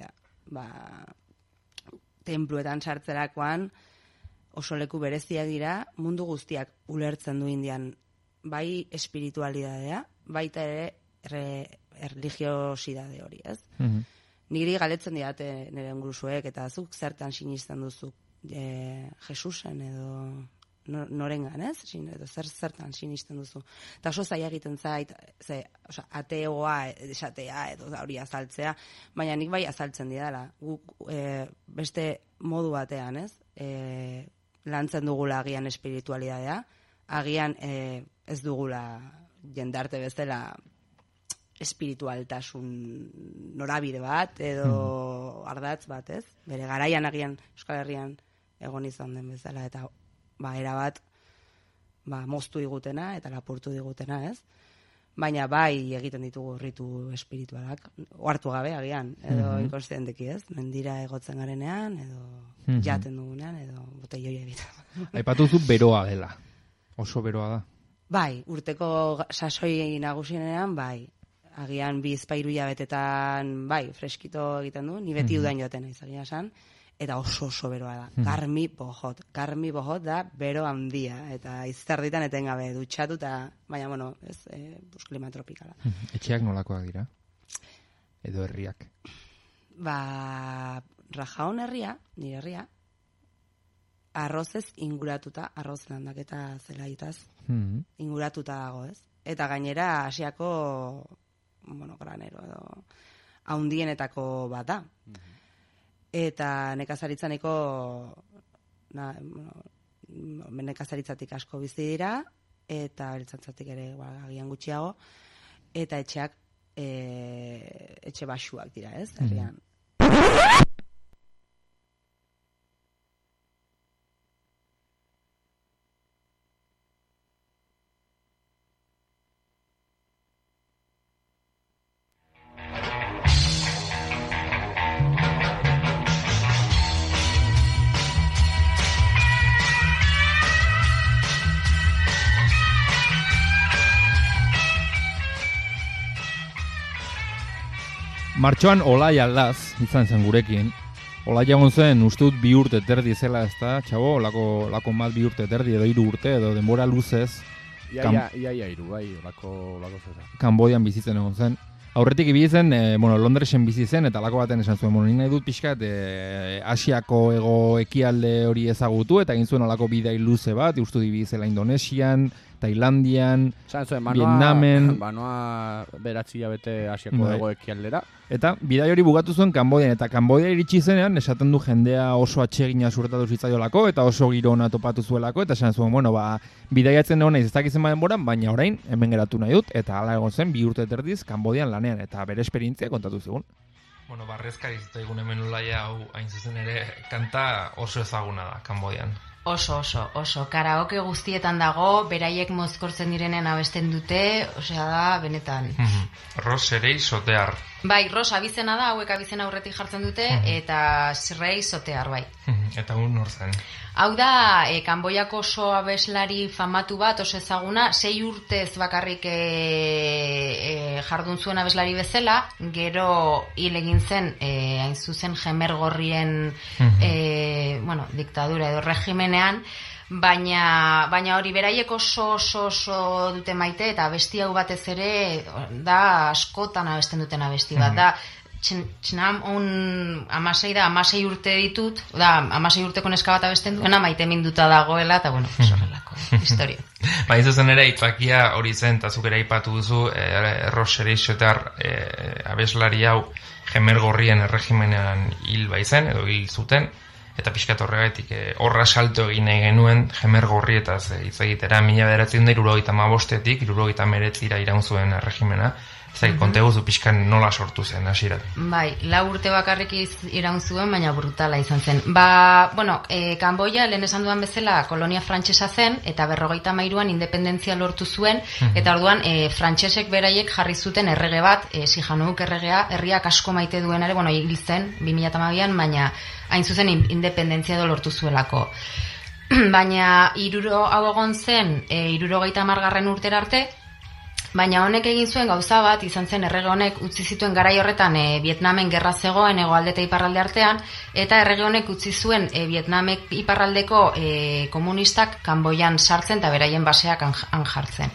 Speaker 11: tenpluetan sartzerakoan oso leku bereziak dira, mundu guztiak ulertzen du Indian, bai espiritualidadea, baita ere religiosidade hori, ez? Niri galetzen didate nire ingurusuek, eta zuk zertan sinisten duzu Jesusen edo norengan, ez? Edo zertan sinisten duzu. Eta oso zaila egiten zait, ateoa esatea edo hori azaltzea, baina nik bai azaltzen didala. Guk beste modu batean, ez? Lantzen dugula agian espiritualidadea, agian ez dugula jendarte bezala espiritualtasun norabide bat edo ardatz bat, ez? Bere garaian agian Euskal Herrian egon izan den bezala, eta erabat moztu digutena eta lapurtu digutena, ez? Baina bai egiten ditugu ritu espiritualak, ohartu gabe agian, edo inkonstienteki, ez? Mendira egotzen garenean, edo jaten dugunean, edo boteioia egiten.
Speaker 2: Aipatuzu beroa dela, oso beroa da.
Speaker 11: Bai, urteko sasoi nagusienean, bai. Agian 2-3 hilabetetan, bai, freskito egiten du, ni beti udan joaten naiz, agian esan, eta oso beroa da. Garmi bojot da bero handia, eta izterditan etengabe dutxatu, eta, baina, bueno, ez, klima tropikala.
Speaker 2: Etxeak nolakoak dira? Edo herriak?
Speaker 11: Rajaon herria, nire herria, arrozez inguratuta, arroz landaketa zelaitaz, inguratuta dago, ez? Eta gainera Asiako granero edo haundienetako bat da. Eta nekazaritzaneko nekazaritzatik asko bizi dira, eta abeltzantzatik ere agian gutxiago, eta etxeak etxe basuak dira, ez? Herrian.
Speaker 2: Martxoan Olai Aldaz izan zen gurekin. Olai egon zen ustut 2 urte terdi zela, ez da, txabo, lako mat 2 urte terdi edo 3 urte edo denbora luzez.
Speaker 3: Ia 3, bai, lako zera.
Speaker 2: Kanbodian bizitzen egon zen. Aurretik ibili zen, Londresen bizi zen, eta lako baten esan zuen, nik nahi dut pixkat Asiako ekialde hori ezagutu, eta egin zuen olako bidai luze bat, ustut ibili zela Indonesian, Tailandian, Vietnamen.
Speaker 3: Banoa 9 hilabete Asiako ego ekialdera.
Speaker 2: Eta bidai hori bugatu zuen Kanbodian, eta Kanbodia iritsi zenean, esaten du jendea oso atsegina suertatu zitzaiolako, eta oso giro ona topatu zuelako, eta esan zuen, bidaiatzen egon naiz ez dakitzen denboran, baina orain hemen geratu nahi dut, eta hala egon zen 2 urte terdiz Kanbodian lanean, eta bere esperientzia kontatu zigun.
Speaker 12: Barrezkari zitzaigun hemen Olaia hau hain zuzen ere kanta oso ezaguna da Kanbodian.
Speaker 13: Oso. Karaoke guztietan dago, beraiek mozkortzen direnean abesten dute, osea da, benetan.
Speaker 12: Ros Serei Sotear.
Speaker 13: Bai, Ros abizena da, hauek abizena aurretik jartzen dute, eta Serei Sotear, bai.
Speaker 12: Eta un nor zen?
Speaker 13: Hau da, Kanboiako oso abeslari famatu bat, oso ezaguna, 6 urtez bakarrik jardun zuen abeslari bezala, gero hil egin zen, hain zuzen Jemergorrien diktadura edo regimenean, baina hori beraiek oso dute maite, eta abesti hau batez ere da askotan abesten duten abesti bat, da txinam amasei urte ditut, da amasei urteko neska bat abesten duena maite minduta dagoela, eta horrelako historia.
Speaker 12: Zuzen ere, itzakia hori zen, eta zuk ere aipatu duzu, Ros Serei Sotear abeslari hau Jemergorrien erregimenean hil baizen, edo hil zuten, eta pixkat horregatik horra salto egin nahi genuen Jemergorrietaz hitz egitera 1975-etik 1979 iraun zuen erregimena. Konteguzu pixkan nola sortu zen hasirat.
Speaker 13: Bai, 4 urte bakarrik iraun zuen, baina brutala izan zen. Kanboia, lehen esan duan bezala, kolonia frantsesa zen, eta 1953an independentzia lortu zuen, eta orduan frantsesek beraiek jarri zuten errege bat, Sihanouk erregea, herriak asko maite duenare, hil zen 2012an, baina hain zuzen independentzia lortu zuelako. Baina 60 hau egon zen 70 urtera arte, Baina honek egin zuen gauza bat, izan zen errege honek utzi zituen garai horretan Vietnamen gerra zegoen hegoalde eta iparralde artean, eta errege honek utzi zuen Vietnamek iparraldeko komunistak Kanboian sartzen eta beraien baseak han jartzen.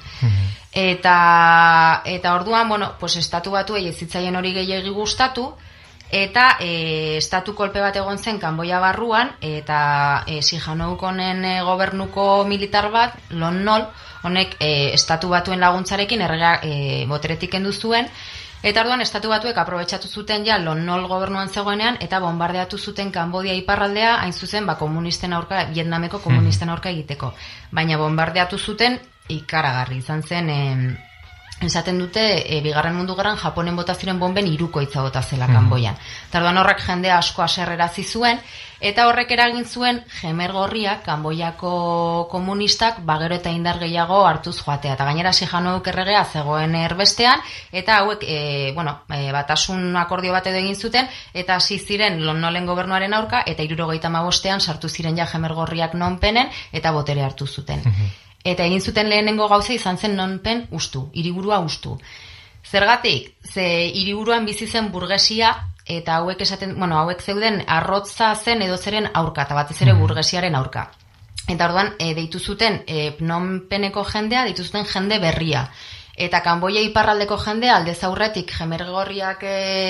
Speaker 13: Eta orduan, bueno, pues estatu batuei ez zitzaien hori gehiegi gustatu, eta estatu kolpe bat egon zen Kanboia barruan, eta Sihanouk honen gobernuko militar bat, Lon Nol, honek estatu batuen laguntzarekin errega boteretik kendu zuen, eta orduan estatu batuek aprobetxatu zuten ja Lon Nol gobernuan zegoenean, eta bombardeatu zuten Kanbodia iparraldea, hain zuzen, komunisten aurka, Vietnameko komunisten aurka egiteko. Baina bombardeatu zuten ikaragarri, izan zen, esaten dute, bigarren mundu gerran Japonen bota ziren bomben 3 bota zela Kanboian. Eta orduan horrek jendea asko haserrerazi zuen, eta horrek eragin zuen Jemer Gorriak, Kanboiako komunistak, gero eta indar gehiago hartuz joatea. Eta gainera Sihanouk erregea zegoen erbestean, eta hauek, batasun akordio bat edo egin zuten, eta hasi ziren Lon Nolen gobernuaren aurka, eta 75ean sartu ziren ja Jemer Gorriak Nonpenen, eta botere hartu zuten. Eta egin zuten lehenengo gauza izan zen Nonpen ustu, hiriburua ustu. Zergatik, ze hiriburuan bizi zen burgesia, eta hauek esaten, hauek zeuden arrotza zen edo zeren aurka, eta batez ere burgesiaren aurka. Eta orduan, deitu zuten Nonpeneko jendea, deitu zuten jende berria. Eta Kanboia iparraldeko jendea, aldez aurretik Jemer Gorriak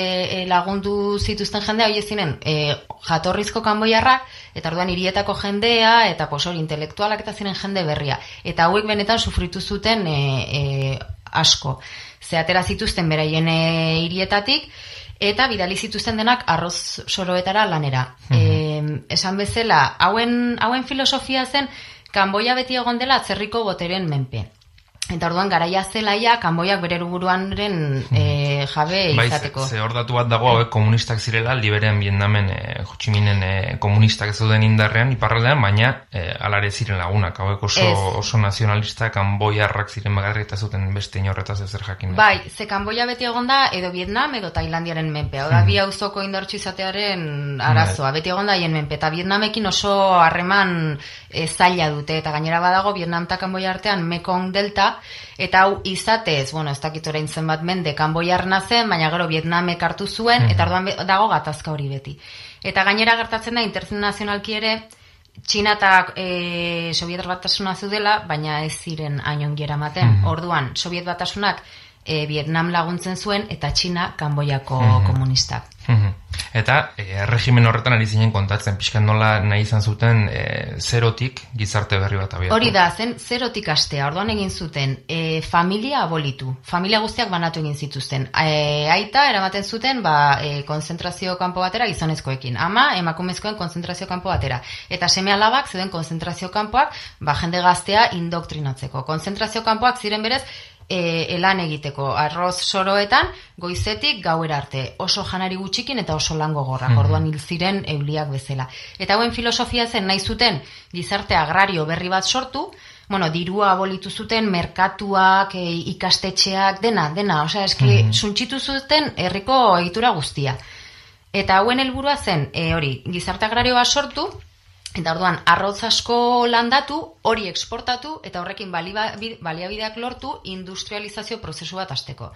Speaker 13: lagundu zituzten jendea, hori ziren jatorrizko kanboiarrak, eta orduan hirietako jendea, eta hori intelektualak eta ziren jende berria. Eta hauek benetan sufritu zuten asko. Ze atera zituzten beraien hirietatik, eta bidali zituzten denak arroz soroetara lanera. Esan bezala, hauen filosofia zen, Kanboia beti egon dela atzerriko boteren menpe. Eta orduan garaia zelaia Kanboiak bere buruanren jabe izateko.
Speaker 12: Ze hor datu bat dago hauek komunistak zirela, liberean Vietnamen Ho Chi Minen komunistak ez zeuden indarrean, iparraldean, baina alare ziren lagunak, hauek oso nazionalista Kanboiarrak ziren bagarri eta zuten beste inorretaz ezer jakin.
Speaker 13: Bai, ze Kanboia beti egon da edo Vietnam edo Tailandiaren menpe, hau da bi auzoko indartsu izatearen arazoa, beti egon da haien menpe, eta Vietnamekin oso harreman zaila dute, eta gainera badago Vietnam eta Kanboia artean Mekong Delta, eta hau izatez, ez dakit orain zenbat mende Kanboiarna zen, baina gero Vietnamek hartu zuen, eta orduan dago gatazka hori beti. Eta gainera gertatzen da, internazionalki ere, Txina eta Sobiet Batasuna zeudela, baina ez ziren hainongi eramaten. Orduan, Sobiet Batasunak Vietnam laguntzen zuen, eta Txina Kanboiako komunistak.
Speaker 12: Eta erregimen horretan ari zinen kontatzen, pixkan nola nahi izan zuten zerotik gizarte berri bat abiatu.
Speaker 13: Hori da, zen zerotik astea, orduan egin zuten familia abolitu, familia guztiak banatu egin zituzten. Aita eramaten zuten konzentrazio kanpo batera gizonezkoekin, ama emakumezkoen konzentrazio kanpo batera. Eta seme alabak zeuden konzentrazio kanpoak jende gaztea indoktrinatzeko. Konzentrazio kanpoak ziren berez elan egiteko, arroz soroetan, goizetik gauera arte, oso janari gutxikin eta oso lan gogorrak, orduan hil ziren euliak bezala. Eta hauen filosofia zen nahi zuten gizarte agrario berri bat sortu, dirua abolitu zuten, merkatuak, ikastetxeak, dena, suntxitu zuten herriko egitura guztia. Eta hauen helburua zen, gizarte agrario bat sortu, eta orduan arroz asko landatu, hori eksportatu, eta horrekin baliabideak lortu industrializazio prozesu bat hasteko.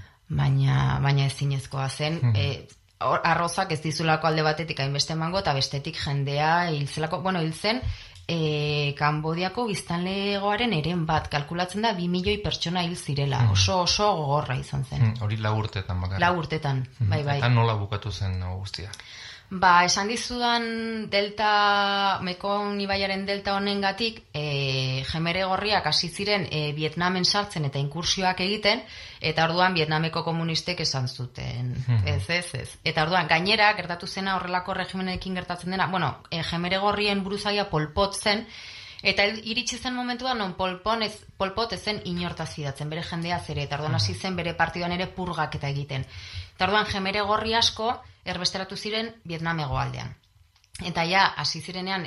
Speaker 13: Baina ezinezkoa zen, arrozak ez dizulako alde batetik hainbeste emango, eta bestetik jendea hil zen, Kanbodiako biztanlegoaren eren bat, kalkulatzen da 2 milioi pertsona hil zirela, oso gogorra izan zen.
Speaker 12: Hori 4 urtetan bakarrik.
Speaker 13: 4 urtetan, bai.
Speaker 12: Eta nola bukatu zen guztia?
Speaker 13: Esan dizudan Mekong ibaiaren delta honengatik, Jemer Gorriak hasi ziren Vietnamen sartzen eta inkursioak egiten, eta orduan Vietnameko komunistek esan zuten. Ez. Eta orduan, gainera, gertatu zena horrelako regimenekin gertatzen dena, Jemer Gorrien buruzagia Pol Pot zen, eta iritsi zen momentua non Pol Pot ezen inortaz fidatzen, bere jendea zere, eta orduan hasi zen bere partiduan ere purgak eta egiten. Eta orduan, Jemer Gorri asko erbesteratu ziren Vietnam hegoaldean. Eta hasi zirenean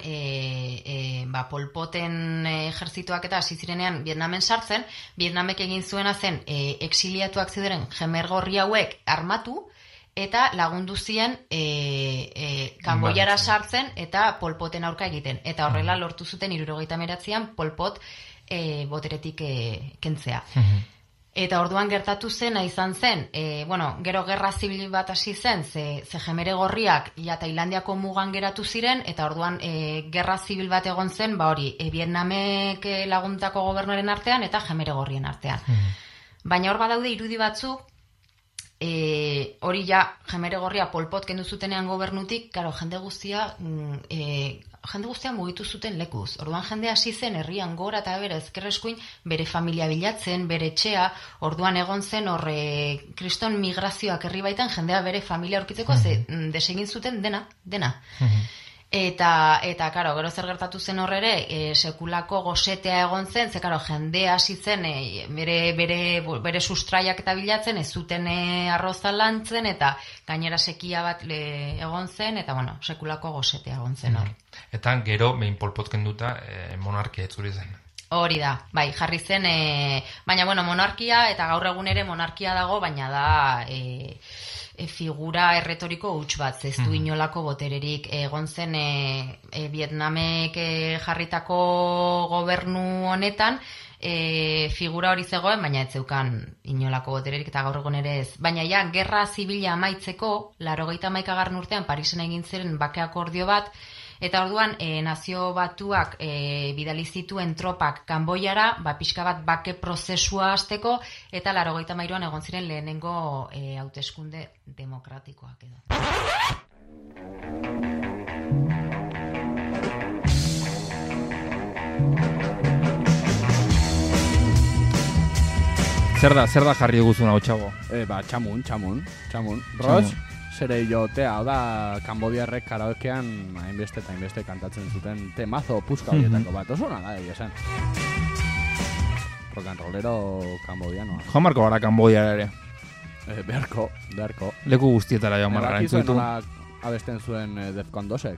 Speaker 13: Pol Poten ejertzituak eta hasi zirenean Vietnamen sartzen, Vietnamek egin zuena zen exiliatuak ziren Jemer Gorri hauek armatu, eta lagundu zien Kanboiara sartzen eta Pol Poten aurka egiten. Eta horrela lortu zuten 1979an Pol Pot boteretik kentzea. Eta orduan gertatu zena izan zen, gero gerra zibil bat hasi zen, ze Jemere Gorriak ja Tailandiako mugan geratu ziren, eta orduan gerra zibil bat egon zen, Vietnamek laguntako gobernuaren artean eta Jemere Gorrien artean. Baina hor badaude irudi batzuk, hori ja Jemere Gorria Pol Pot kendu zutenean gobernutik, karo, jende guztia mugitu zuten lekuz. Orduan jende hasi zen herrian gora eta bere ezkerreskuin bere familia bilatzen, bere etxea, orduan egon zen kriston migrazioak herri baitan jendea bere familia aurkitzeko, ze desegin zuten dena. Eta karo, gero zer gertatu zen horre sekulako gosetea egon zen, ze karo, jende hasi zen bere sustraiak eta bilatzen, ez zuten arroza lantzen, eta gainera sekia bat egon zen, eta sekulako gosetea egon zen hor.
Speaker 12: Eta gero, behin Pol Pot kenduta, monarkia etzuri zen.
Speaker 13: Hori da, bai, jarri zen, baina monarkia, eta gaur egun ere monarkia dago, baina da figura erretoriko huts bat, ez du inolako botererik. Egon zen Vietnamek jarritako gobernu honetan, figura hori zegoen, baina ez zeukan inolako botererik, eta gaur egun ere ez. Baina ja, gerra zibila amaitzeko, 81. urtean Parisen egin ziren bake akordio bat, eta orduan Nazio Batuak bidali zituen tropak Kanboiara, pixka bat bake prozesua hasteko, eta 83an egon ziren lehenengo hauteskunde demokratikoak edo.
Speaker 2: Zer da jarri duguzun hau txago?
Speaker 3: Txamun. Ros, zere jotea, hau da, Kanbodiarrek karaokean hainbeste kantatzen zuten temazo puska horietako bat. Oso nada, esan. Rock and rollero kanbodianoa.
Speaker 2: Joan marko gara Kanbodiara ere.
Speaker 3: Beharko.
Speaker 2: Leku guztietara joan marra entzutu.
Speaker 3: Nola abesten zuen Defcon 2-ek?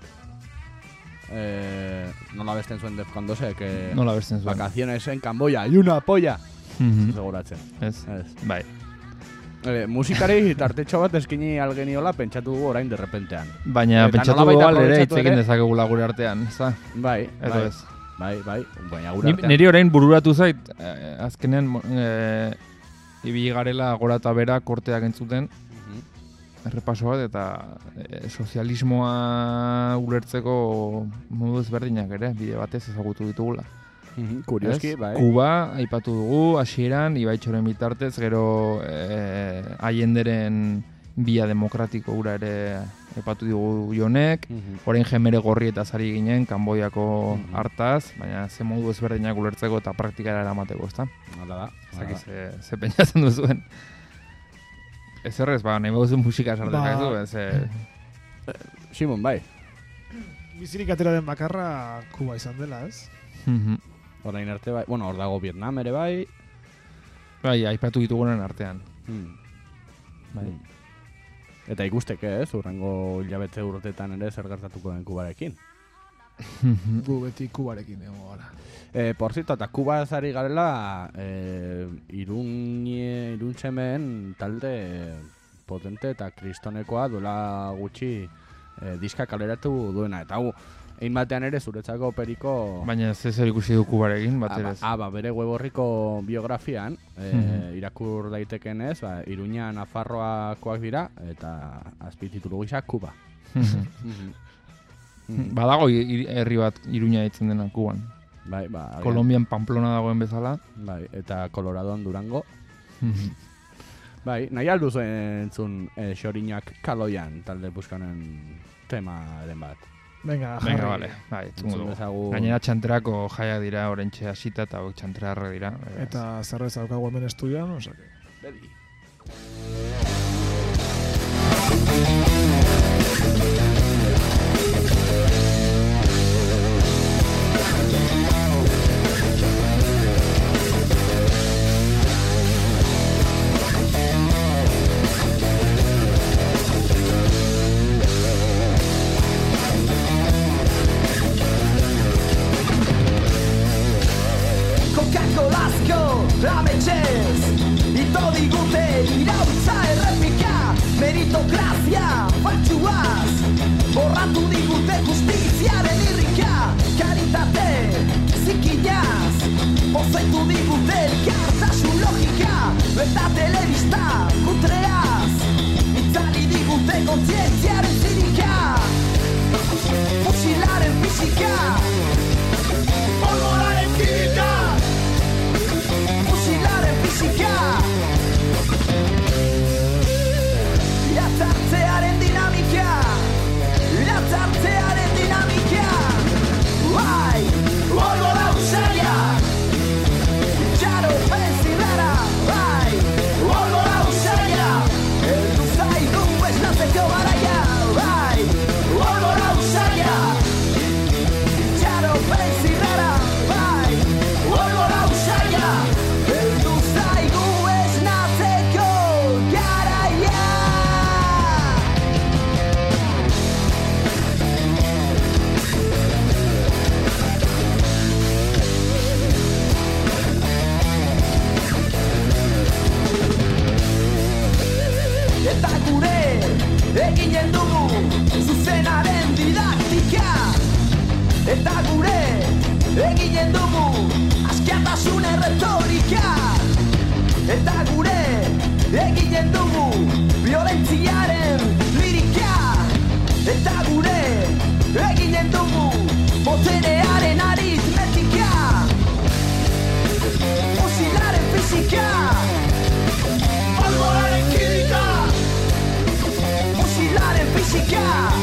Speaker 3: Nola abesten zuen Defcon 2-ek?
Speaker 2: Nola abesten zuen?
Speaker 3: Vacaciones en Camboya, y una polla! Seguratzen.
Speaker 2: Ez, bai.
Speaker 3: Musikari tartetxo bat eskini algeniola pentsatu dugu orain derrepentean.
Speaker 2: Baina pentsatu dugu ere hitzekin dezakegula gure artean, ez da?
Speaker 3: Bai. Baina gure artean.
Speaker 2: Niri orain bururatu zait, azkenean ibili garela gora eta bera korteak entzuten, errepaso bat, eta sozialismoa ulertzeko modu ezberdinak ere, bide batez ezagutu ditugula.
Speaker 3: Kurioski, bai.
Speaker 2: Kuba, aipatu dugu, hasieran, Ibaitxoren bitartez, gero Allenderen bia demokratiko gura ere aipatu dugu Jonek, orain Jemere Gorri eta zari ginen, Kanboiako hartaz, baina ze modu ezberdinak ulertzeko eta praktikara eramateko, ezta?
Speaker 3: Hala da.
Speaker 2: Zaki ze pentsatzen duzuen. Ez errez, nahi beguzun musika sartzen gaitu,
Speaker 3: Simon, bai.
Speaker 5: Bizirik atera den bakarra Kuba izan dela, ez?
Speaker 3: Orain arte bai, hor dago Vietnam ere bai.
Speaker 2: Bai, aipatu ditugunen artean.
Speaker 3: Bai. Eta ikusteke ez, urrengo hilabete urtetan ere zer gertatuko den Kubarekin.
Speaker 5: Gu beti Kubarekin egon gara.
Speaker 3: Por cierto, eta Kuba zari garela iruntxemen talde potente eta kristonekoa duela gutxi diska kaleratu duena. Eta egin batean ere zuretzako periko...
Speaker 2: Baina ez zer ikusi du Kubarekin, bat ere ez.
Speaker 3: Bere web horriko biografian, irakur daiteken ez, Iruña Nafarroakoak dira, eta azpititulu gisa Kuba.
Speaker 2: Badago herri bat Iruña ditzen dena Kuban.
Speaker 3: Bai,
Speaker 2: Kolombian Pamplona dagoen bezala.
Speaker 3: Bai, eta Coloradoan Durango. Bai, nahi aldu zuen entzun Xoriñak Kaloian talde buskanen temaren bat.
Speaker 5: Venga,
Speaker 2: vale. Bai, gainera txanterako jaiak dira, orentxe hasita eta txanterarra dira.
Speaker 5: Eta zerrez daukagu hemen estudian, osake.
Speaker 3: Bedi.
Speaker 14: Ametxez, ito digute irautza errepika, meritokrazia faltsuaz, borratu digute justiziaren irrika, karitate zikinaz, pozaitu digute elkartasun logika, festa kutreaz itzali digute kontzientziaren zirika fusilaren fisika polvoraren kirika fusilaren fisika iratzartzearen dinamika iratzartzearen dinamika bai, polvora usaila itxaro pensirrara bai, polvora usaila eldu zaigu esnatzeko garaia bai, polvora usaila itxaro pensirrara bai, polvora usaila eldu zaigu esnatzeko garaia. Eta gure eginen dugu zuzenaren didaktika eta gure eginen dugu askiatasun erretorika eta gure eginen dugu violentziaren lirika eta gure eginen dugu boterearen aritmetika fusilaren fisika polvoraren kirika fusilaren fisika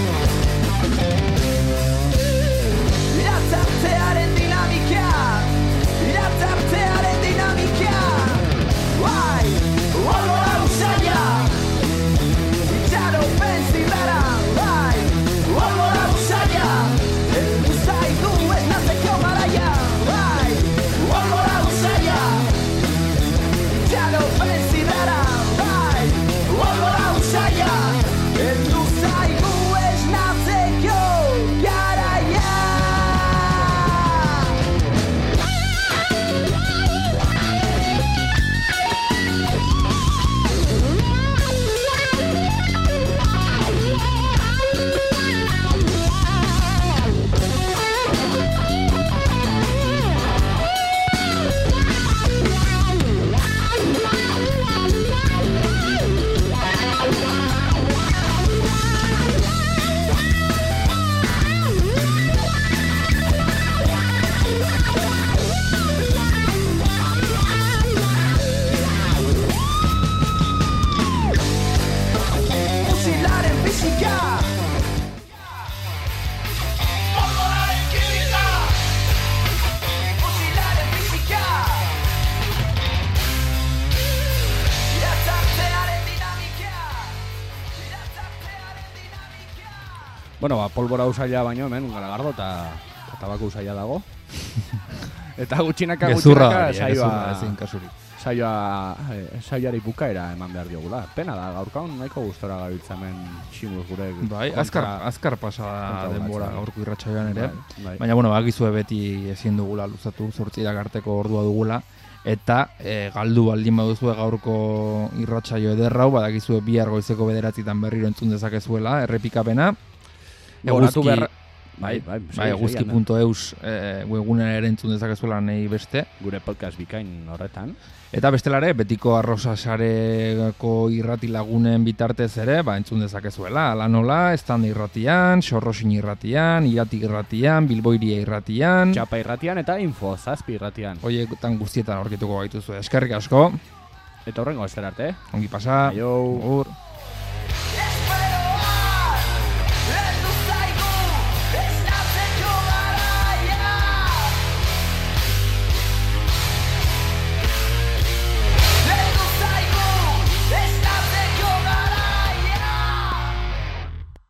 Speaker 14: iratzartzearen dinamika iratzartzearen dinamika bai, polvora usaila itxaro pensirrara bai, polvora usaila eldu zaigu esnatzeko garaia bai, polvora usaila itxaro pensirrara bai, polvora usaila eldu zaigu esnatzeko garaia. Fusilaren fisika polvoraren kirika fusilaren fisika iratzartzearen dinamika iratzartzearen dinamika.
Speaker 3: Bueno, polvora usaila baino hemen garagardo eta tabako usaila dago. Eta gutxinaka
Speaker 2: ezin kasurik.
Speaker 3: saioari bukaera eman behar diogula. Pena da, gaurkaun nahiko gustora gabiltza hemen tximuz gure.
Speaker 2: Bai, azkar pasa denbora gaurko irratsaioan ere.
Speaker 3: Bai.
Speaker 2: Baina, bueno, bakizue beti ezin dugula luzatu, 8 arteko ordua dugula. Eta galdu baldin baduzue gaurko irratsaio ederrau, badakizue bihar goizeko 9:00 berriro entzun dezakezuela, errepikapena. Eguzki.eus webgunean ere entzun dezakezuela nahi beste.
Speaker 3: Gure podcast bikain horretan.
Speaker 2: Eta bestelare, betiko arrosa sareko irrati lagunen bitartez ere, entzun dezakezuela. Ala nola, estanda irratian, sorrosin irratian, iratik irratian, bilboiria irratian.
Speaker 3: Txapa irratian eta info zazpi irratian.
Speaker 2: Hoietan guztietan aurkituko gaituzu. Eskerrik asko.
Speaker 3: Eta horrengo ez arte.
Speaker 2: Ongi pasa.
Speaker 3: Aio.
Speaker 2: Agur.